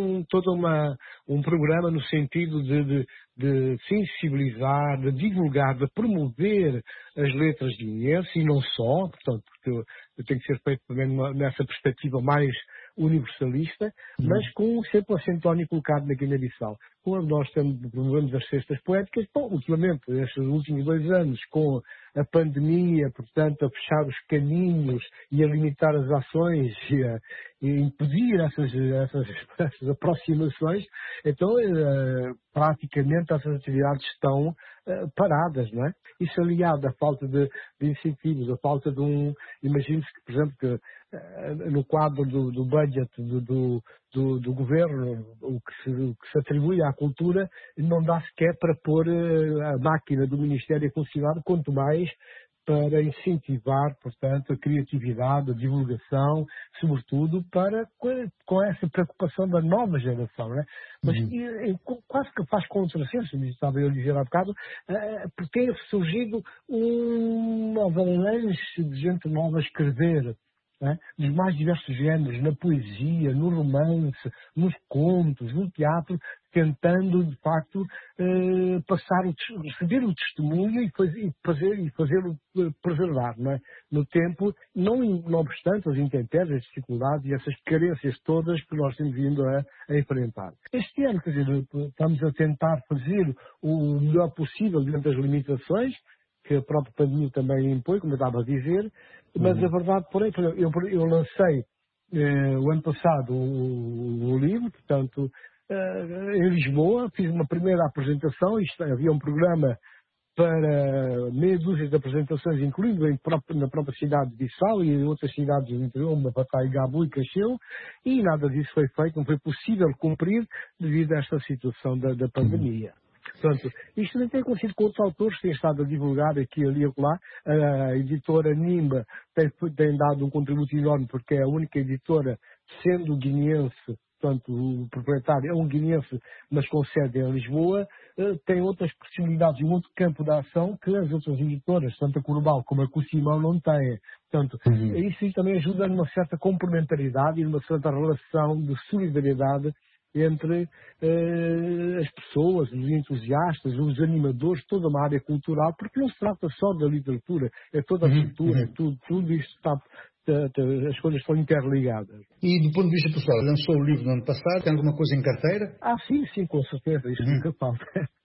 um programa no sentido de sensibilizar, de divulgar, de promover as letras guineenses e não só, portanto, porque eu tenho que ser feito também nessa perspectiva mais universalista, mas com sempre o acento tónico colocado na Guiné-Bissau. Quando nós promovemos as cestas poéticas, ultimamente, estes últimos 2 anos, com a pandemia, portanto, a fechar os caminhos e a limitar as ações e impedir essas aproximações, então praticamente essas atividades estão paradas, não é? Isso aliado à falta de incentivos, à falta de imagine-se que, por exemplo, que no quadro do budget do governo, o que se atribui à cultura, não dá sequer para pôr a máquina do Ministério a funcionar, quanto mais para incentivar, portanto, a criatividade, a divulgação, sobretudo com essa preocupação da nova geração, não é? Mas quase que faz contrassenso, me estava eu a dizer há bocado, porque tem surgido uma avalanche de gente nova a escrever, nos mais diversos géneros, na poesia, no romance, nos contos, no teatro, tentando, de facto, receber o testemunho e fazê-lo preservar, não é? No tempo, não obstante as intempéries, as dificuldades e essas carências todas que nós temos vindo a enfrentar. Este ano, quer dizer, estamos a tentar fazer o melhor possível dentro das limitações que a própria pandemia também impõe, como eu estava a dizer, mas a verdade, porém, eu lancei o ano passado o livro, portanto, em Lisboa, fiz uma primeira apresentação, havia um programa para meia dúzia de apresentações, incluindo na própria cidade de Bissau e em outras cidades do interior, como Batai, Gabu e Cacheu, e nada disso foi feito, não foi possível cumprir devido a esta situação da pandemia. Portanto, isto também tem acontecido com outros autores que têm estado a divulgar aqui, ali e acolá. A editora Nimba tem dado um contributo enorme, porque é a única editora, sendo guineense, portanto, o proprietário é um guineense, mas com sede em Lisboa, tem outras possibilidades e um outro campo de ação que as outras editoras, tanto a Corbal como a Cousimão, não têm. Portanto, isso também ajuda numa certa complementaridade e numa certa relação de solidariedade entre as pessoas, os entusiastas, os animadores, toda uma área cultural, porque não se trata só da literatura, é toda a cultura, tudo isto está, as coisas estão interligadas. E do ponto de vista pessoal, lançou o livro no ano passado, tem alguma coisa em carteira? Sim, com certeza, isso nunca falta.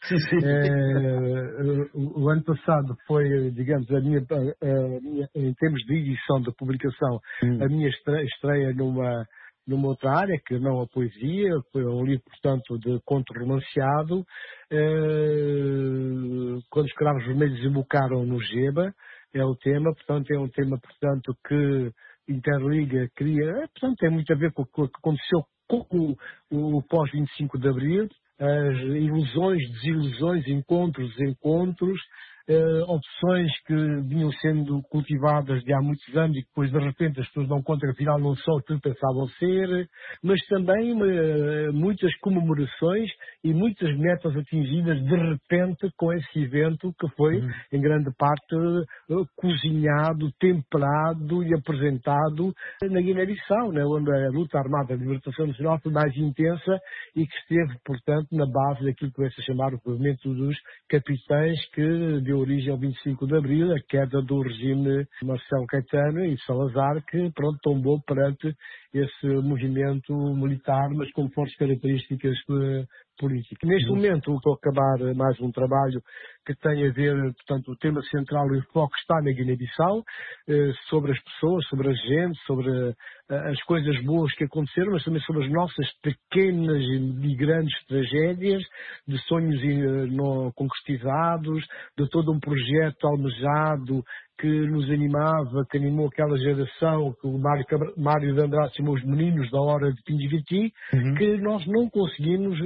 O ano passado foi, digamos, a minha, em termos de edição, de publicação, a minha estreia numa outra área, que não a poesia, foi um livro, portanto, de conto romanceado, Quando os Cravos Vermelhos Embocaram no Geba, é o tema, portanto, é um tema, portanto, que interliga, portanto, tem muito a ver com o que aconteceu com o pós-25 de Abril, as ilusões, desilusões, encontros, opções que vinham sendo cultivadas de há muitos anos e que depois de repente as pessoas dão conta que afinal não são aquilo que pensavam ser, mas também muitas comemorações e muitas metas atingidas de repente com esse evento que foi em grande parte cozinhado, temperado e apresentado na Guiné-Bissau, né, onde a luta armada de libertação nacional foi mais intensa e que esteve, portanto, na base daquilo que vai-se chamar o movimento dos capitães, que deu origem ao 25 de Abril, a queda do regime Marcelo Caetano e Salazar, que pronto, tombou perante esse movimento militar, mas com fortes características políticas. Neste momento, estou a acabar mais um trabalho que tem a ver, portanto, o tema central, o enfoque está na Guiné-Bissau, sobre as pessoas, sobre a gente, sobre as coisas boas que aconteceram, mas também sobre as nossas pequenas e grandes tragédias, de sonhos não concretizados, de todo um projeto almejado que nos animava, que animou aquela geração, que o Mário de Andrade chamou os meninos da hora de Pinhiviti, que nós não conseguimos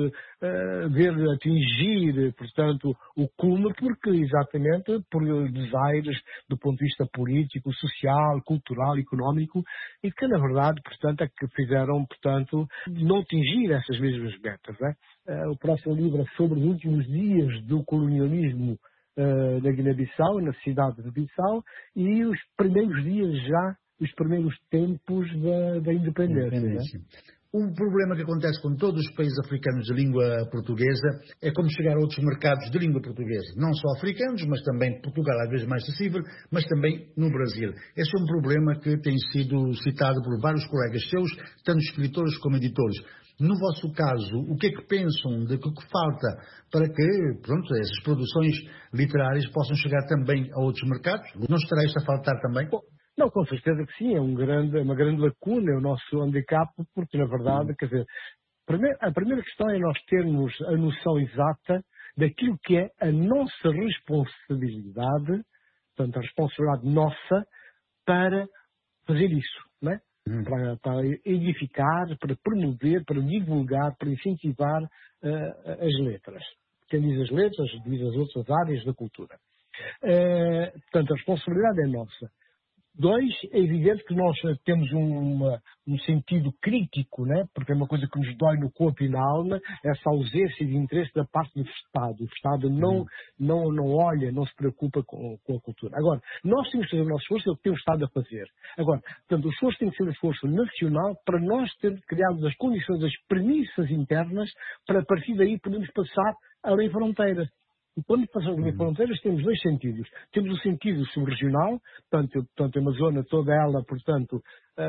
ver atingir, portanto, o cume, porque exatamente por desaires do ponto de vista político, social, cultural, económico, e que na verdade, portanto, é que fizeram, portanto, não atingir essas mesmas metas. O próximo livro é sobre os últimos dias do colonialismo da Guiné-Bissau, na cidade de Bissau, e os primeiros dias já, os primeiros tempos da independência. Um problema que acontece com todos os países africanos de língua portuguesa é como chegar a outros mercados de língua portuguesa. Não só africanos, mas também Portugal, às vezes mais acessível, mas também no Brasil. Esse é um problema que tem sido citado por vários colegas seus, tanto escritores como editores. No vosso caso, o que é que pensam de que falta para que, pronto, essas produções literárias possam chegar também a outros mercados? Não estará isto a faltar também? Não, com certeza que sim, é uma grande lacuna, é o nosso handicap, porque na verdade, quer dizer, a primeira questão é nós termos a noção exata daquilo que é a nossa responsabilidade, portanto a responsabilidade nossa para fazer isso, não é? Para edificar, para promover, para divulgar, para incentivar as letras. Quem diz as letras, diz as outras áreas da cultura. Portanto, a responsabilidade é nossa. 2, é evidente que nós temos um sentido crítico, né? Porque é uma coisa que nos dói no corpo e na alma, essa ausência de interesse da parte do Estado. O Estado não olha, não se preocupa com a cultura. Agora, nós temos que fazer o nosso esforço, é o que tem o Estado a fazer. Agora, portanto, o esforço tem que ser um esforço nacional para nós termos criado as condições, as premissas internas, para a partir daí podermos passar além fronteiras. E quando passamos as fronteiras temos 2 sentidos. Temos o sentido subregional, portanto é uma zona toda ela, portanto,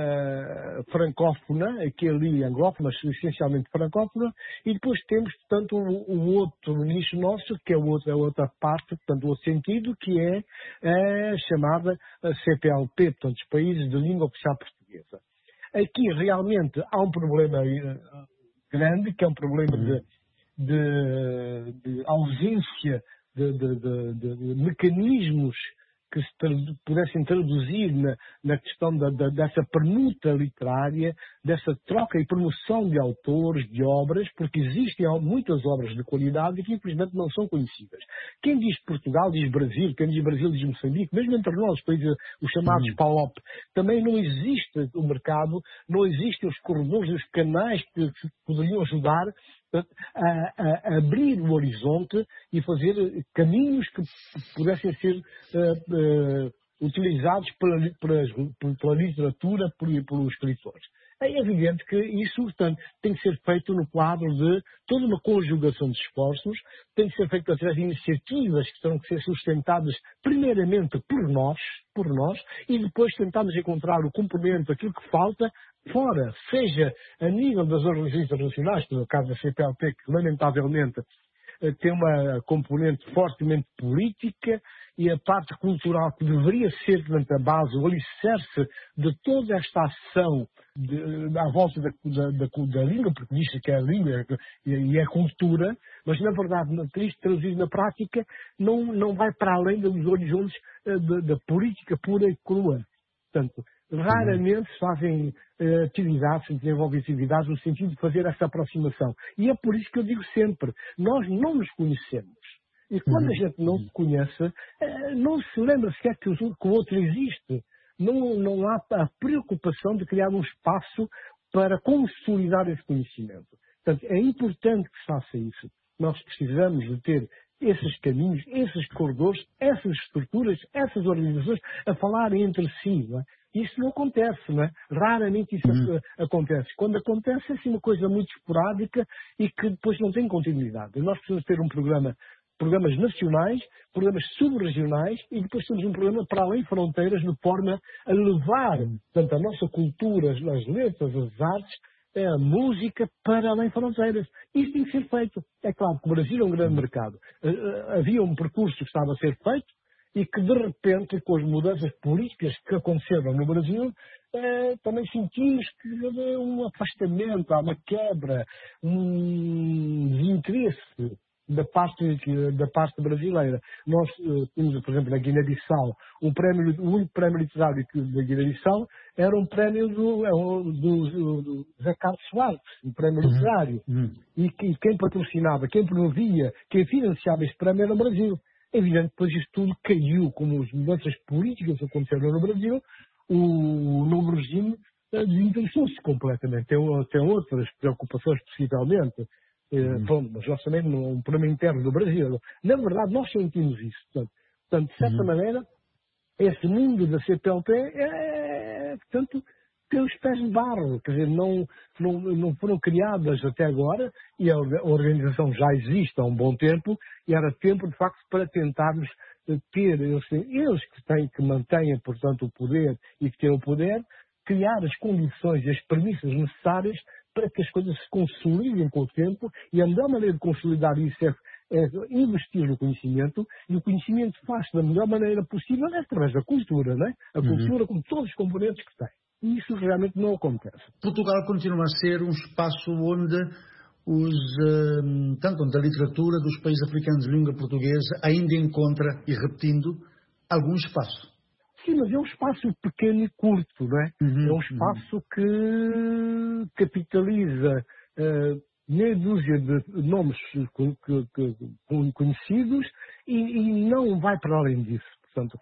francófona, aqui ali anglófona, mas essencialmente francófona, e depois temos, portanto, o outro nicho nosso, que é a outra parte, portanto, o outro sentido, que é a chamada CPLP, portanto, os países de língua oficial portuguesa. Aqui realmente há um problema grande, que é um problema de ausência de mecanismos que se pudessem traduzir na questão dessa permuta literária, dessa troca e promoção de autores, de obras, porque existem muitas obras de qualidade que infelizmente não são conhecidas. Quem diz Portugal diz Brasil, quem diz Brasil diz Moçambique, mesmo entre nós, os países, os chamados PAOP, também não existe o mercado, não existem os corredores, os canais que poderiam ajudar a abrir o horizonte e fazer caminhos que pudessem ser utilizados pela literatura, pelos escritores. É evidente que isso, portanto, tem que ser feito no quadro de toda uma conjugação de esforços, tem que ser feito através de iniciativas que terão que ser sustentadas primeiramente por nós, e depois tentarmos encontrar o complemento, aquilo que falta, fora, seja a nível das organizações internacionais, no caso da CPLP, que lamentavelmente tem uma componente fortemente política, e a parte cultural que deveria ser, portanto, a base, o alicerce de toda esta ação à volta da língua, porque diz que é a língua e é a cultura, mas na verdade, isto traduzido na prática, não vai para além dos horizontes da política pura e crua. Portanto, raramente se fazem atividades, se desenvolvem atividades no sentido de fazer essa aproximação. E é por isso que eu digo sempre, nós não nos conhecemos. E quando a gente não se conhece, não se lembra sequer que o outro existe. Não há a preocupação de criar um espaço para consolidar esse conhecimento. Portanto, é importante que se faça isso. Nós precisamos de ter esses caminhos, esses corredores, essas estruturas, essas organizações a falarem entre si. Não é? Isso não acontece, não é? Raramente isso acontece. Quando acontece, é assim uma coisa muito esporádica e que depois não tem continuidade. Nós precisamos ter programas nacionais, programas sub-regionais e depois temos um programa para além fronteiras de forma a levar, portanto, a nossa cultura, as letras, as artes, a música para além fronteiras. Isso tem que ser feito. É claro que o Brasil é um grande mercado. Havia um percurso que estava a ser feito e que, de repente, com as mudanças políticas que aconteceram no Brasil, também sentimos que houve um afastamento, há uma quebra, um desinteresse da parte brasileira. Nós temos, por exemplo, na Guiné-Bissau, o único prémio literário da Guiné-Bissau era um prémio do José Carlos Soares, um prémio literário. E quem patrocinava, quem promovia, quem financiava este prémio era o Brasil. É evidente que depois isto tudo caiu, como as mudanças políticas aconteceram no Brasil, o novo regime desinteressou-se completamente. Tem outras preocupações, possivelmente. Mas nós também um problema interno do Brasil. Na verdade, nós sentimos isso. Portanto, de certa maneira, esse mundo da CPLP portanto, tem os pés de barro. Quer dizer, não foram criadas até agora, e a organização já existe há um bom tempo, e era tempo, de facto, para tentarmos ter, eles que mantêm, portanto, o poder e que têm o poder, criar as condições e as premissas necessárias para que as coisas se consolidem com o tempo, e a melhor maneira de consolidar isso é investir no conhecimento, e o conhecimento faz-se da melhor maneira possível através da cultura, não é? A cultura com todos os componentes que tem. E isso realmente não acontece. Portugal continua a ser um espaço onde tanto a literatura dos países africanos de língua portuguesa ainda encontra, e repetindo, algum espaço. Sim, mas é um espaço pequeno e curto, não é? É um espaço que capitaliza meia dúzia de nomes conhecidos e não vai para além disso. Portanto,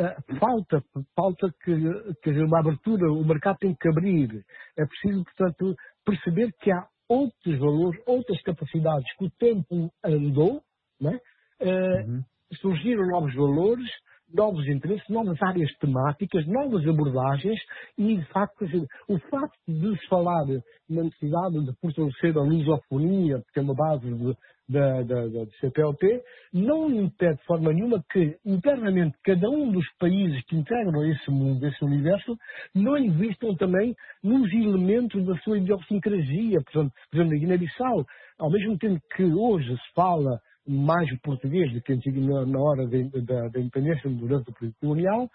falta que uma abertura, o mercado tem que abrir. É preciso, portanto, perceber que há outros valores, outras capacidades que o tempo andou, não é? Surgiram novos valores, novos interesses, novas áreas temáticas, novas abordagens e, de facto, o facto de se falar na necessidade de fortalecer a lusofonia, que é uma base da CPLP, não impede de forma nenhuma que, internamente, cada um dos países que integram esse mundo, esse universo, não investam também nos elementos da sua idiosincrasia. Por exemplo, na Guiné-Bissau, ao mesmo tempo que hoje se fala mais português do que na hora da independência durante o período colonial,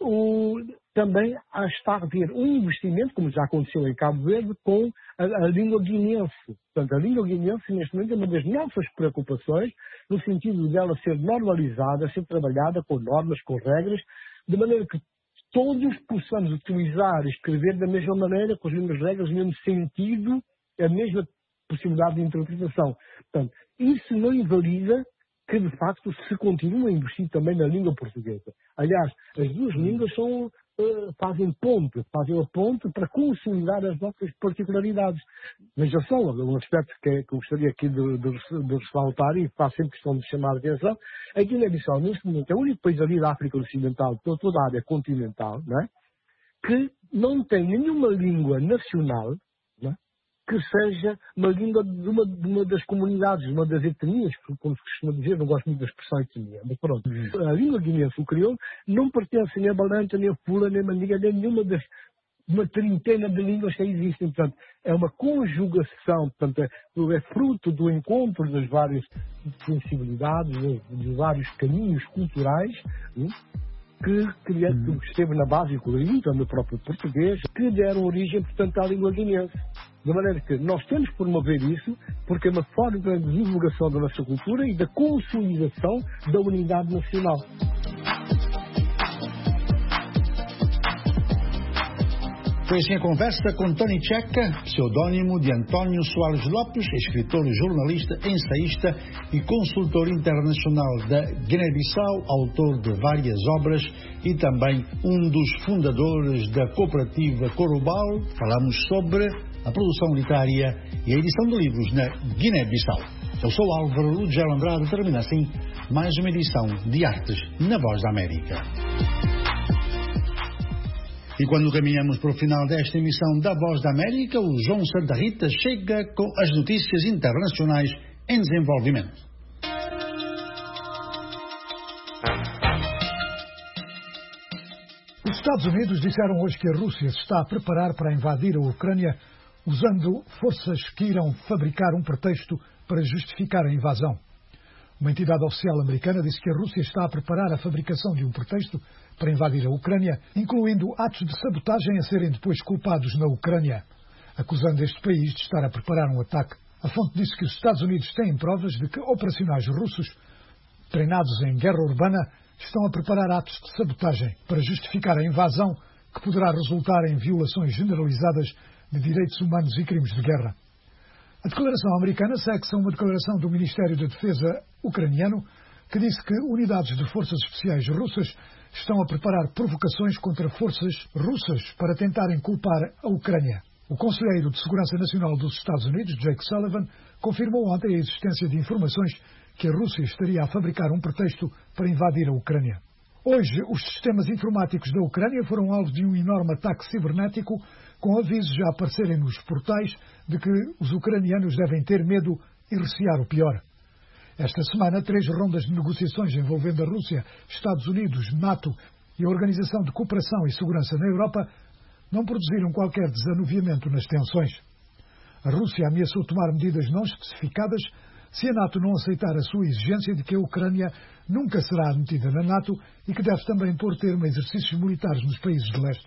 também está a haver um investimento, como já aconteceu em Cabo Verde, com a língua guineense. Portanto, a língua guineense, neste momento, é uma das nossas preocupações, no sentido dela ser normalizada, ser trabalhada com normas, com regras, de maneira que todos possamos utilizar e escrever da mesma maneira, com as mesmas regras, o mesmo sentido, a mesma possibilidade de interpretação. Portanto, isso não invalida que, de facto, se continue a investir também na língua portuguesa. Aliás, as duas línguas fazem a ponte para consolidar as nossas particularidades. Veja só, um aspecto que eu gostaria aqui de ressaltar, e faço sempre questão de chamar a atenção, a Guiné-Bissau, neste momento, é o único país ali da África Ocidental, toda a área continental, não é? Que não tem nenhuma língua nacional, não é? Que seja uma língua de uma das comunidades, uma das etnias, como se costuma dizer, não gosto muito da expressão etnia, mas pronto. A língua guineense, o crioulo, não pertence nem a Balanta, nem a Fula, nem a Mandinga, nem nenhuma das uma trintena de línguas que existem. Portanto, é uma conjugação, portanto, é fruto do encontro das várias sensibilidades, dos vários caminhos culturais, que esteve na base, incluindo no próprio português, que deram origem, portanto, à língua guineense. De maneira que nós temos que promover isso, porque é uma forma de divulgação da nossa cultura e da consolidação da unidade nacional. Foi assim a conversa com Tony Checa, pseudónimo de António Soares Lopes, escritor, jornalista, ensaísta e consultor internacional da Guiné-Bissau, autor de várias obras e também um dos fundadores da cooperativa Corubal. Falamos sobre a produção literária e a edição de livros na Guiné-Bissau. Eu sou Álvaro Lugero Andrade, termina assim mais uma edição de Artes na Voz da América. E quando caminhamos para o final desta emissão da Voz da América, o João Santa Rita chega com as notícias internacionais em desenvolvimento. Os Estados Unidos disseram hoje que a Rússia se está a preparar para invadir a Ucrânia usando forças que irão fabricar um pretexto para justificar a invasão. Uma entidade oficial americana disse que a Rússia está a preparar a fabricação de um pretexto para invadir a Ucrânia, incluindo atos de sabotagem a serem depois culpados na Ucrânia, acusando este país de estar a preparar um ataque A fonte disse que os Estados Unidos têm provas de que operacionais russos, treinados em guerra urbana, estão a preparar atos de sabotagem para justificar a invasão que poderá resultar em violações generalizadas de direitos humanos e crimes de guerra. A declaração americana segue-se a uma declaração do Ministério da Defesa ucraniano que disse que unidades de forças especiais russas estão a preparar provocações contra forças russas para tentarem culpar a Ucrânia. O Conselheiro de Segurança Nacional dos Estados Unidos, Jake Sullivan, confirmou ontem a existência de informações que a Rússia estaria a fabricar um pretexto para invadir a Ucrânia. Hoje, os sistemas informáticos da Ucrânia foram alvo de um enorme ataque cibernético, com avisos a aparecerem nos portais de que os ucranianos devem ter medo e recear o pior. Esta semana, 3 rondas de negociações envolvendo a Rússia, Estados Unidos, NATO e a Organização de Cooperação e Segurança na Europa não produziram qualquer desanuviamento nas tensões. A Rússia ameaçou tomar medidas não especificadas se a NATO não aceitar a sua exigência de que a Ucrânia nunca será admitida na NATO e que deve também pôr termo a exercícios militares nos países de leste.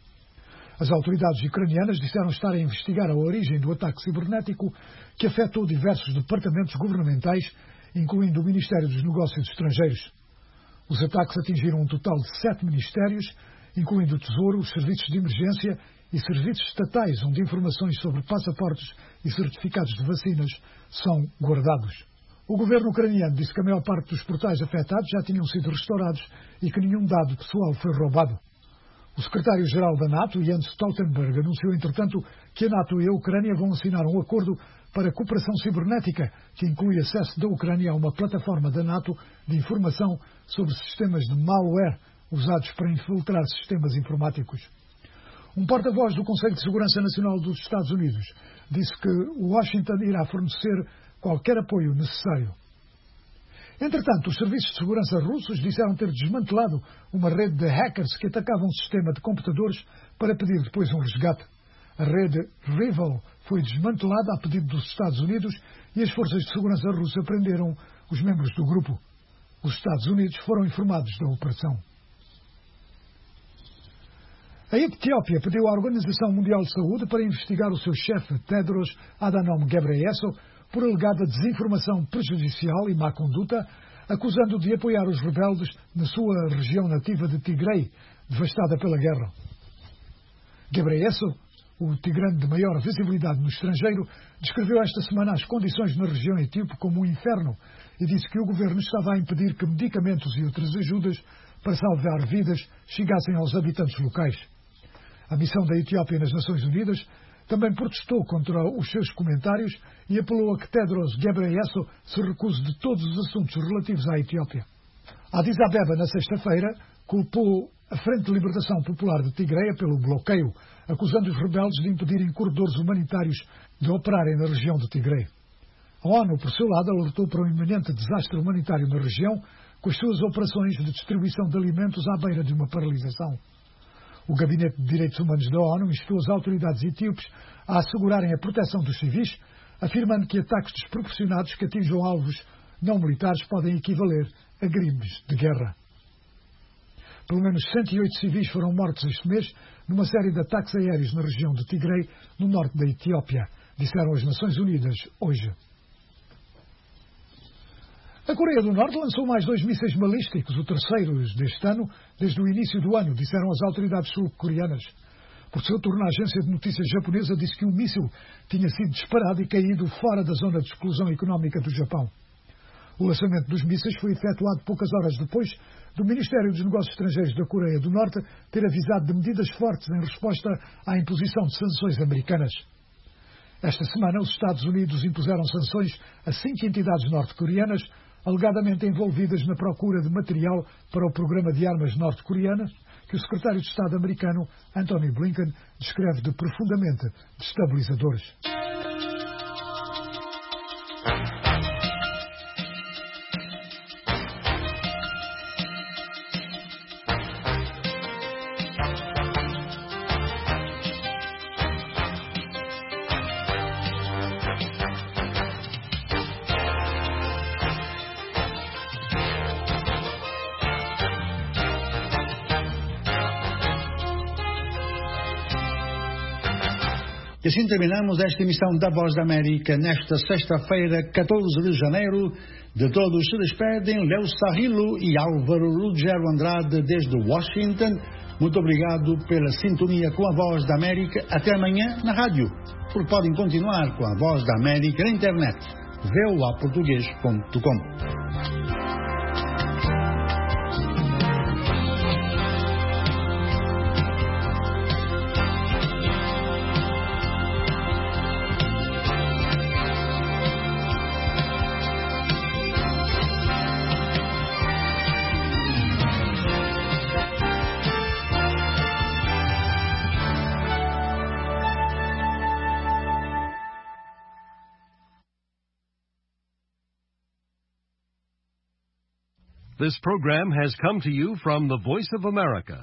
As autoridades ucranianas disseram estar a investigar a origem do ataque cibernético que afetou diversos departamentos governamentais, incluindo o Ministério dos Negócios Estrangeiros. Os ataques atingiram um total de 7 ministérios, incluindo o Tesouro, os serviços de emergência e serviços estatais, onde informações sobre passaportes e certificados de vacinas são guardados. O governo ucraniano disse que a maior parte dos portais afetados já tinham sido restaurados e que nenhum dado pessoal foi roubado. O secretário-geral da NATO, Jens Stoltenberg, anunciou, entretanto, que a NATO e a Ucrânia vão assinar um acordo para cooperação cibernética, que inclui acesso da Ucrânia a uma plataforma da NATO de informação sobre sistemas de malware usados para infiltrar sistemas informáticos. Um porta-voz do Conselho de Segurança Nacional dos Estados Unidos disse que Washington irá fornecer qualquer apoio necessário. Entretanto, os serviços de segurança russos disseram ter desmantelado uma rede de hackers que atacavam um sistema de computadores para pedir depois um resgate. A rede Rival foi desmantelada a pedido dos Estados Unidos e as forças de segurança russas prenderam os membros do grupo. Os Estados Unidos foram informados da operação. A Etiópia pediu à Organização Mundial de Saúde para investigar o seu chefe, Tedros Adhanom Ghebreyesus, por alegada desinformação prejudicial e má conduta, acusando-o de apoiar os rebeldes na sua região nativa de Tigray, devastada pela guerra. Ghebreyesus, o tigrano de maior visibilidade no estrangeiro, descreveu esta semana as condições na região etíope como um inferno e disse que o governo estava a impedir que medicamentos e outras ajudas para salvar vidas chegassem aos habitantes locais. A missão da Etiópia nas Nações Unidas também protestou contra os seus comentários e apelou a que Tedros Ghebreyesus se recuse de todos os assuntos relativos à Etiópia. Addis Abeba, na sexta-feira, culpou a Frente de Libertação Popular de Tigreia pelo bloqueio, acusando os rebeldes de impedirem corredores humanitários de operarem na região de Tigray. A ONU, por seu lado, alertou para um iminente desastre humanitário na região, com as suas operações de distribuição de alimentos à beira de uma paralisação. O Gabinete de Direitos Humanos da ONU instou as autoridades etíopes a assegurarem a proteção dos civis, afirmando que ataques desproporcionados que atinjam alvos não militares podem equivaler a crimes de guerra. Pelo menos 108 civis foram mortos este mês numa série de ataques aéreos na região de Tigray, no norte da Etiópia, disseram as Nações Unidas hoje. A Coreia do Norte lançou mais 2 mísseis balísticos, o terceiro deste ano, desde o início do ano, disseram as autoridades sul-coreanas. Por seu turno, a agência de notícias japonesa disse que um míssil tinha sido disparado e caído fora da zona de exclusão económica do Japão. O lançamento dos mísseis foi efetuado poucas horas depois do Ministério dos Negócios Estrangeiros da Coreia do Norte ter avisado de medidas fortes em resposta à imposição de sanções americanas. Esta semana, os Estados Unidos impuseram sanções a 5 entidades norte-coreanas alegadamente envolvidas na procura de material para o programa de armas norte-coreanas, que o secretário de Estado americano, Antony Blinken, descreve de profundamente destabilizadores. E assim terminamos esta emissão da Voz da América nesta sexta-feira, 14 de janeiro. De todos se despedem Léo Sarrilo e Álvaro Ruggiero Andrade desde Washington. Muito obrigado pela sintonia com a Voz da América. Até amanhã na rádio, porque podem continuar com a Voz da América na internet, voaportugues.com. This program has come to you from the Voice of America,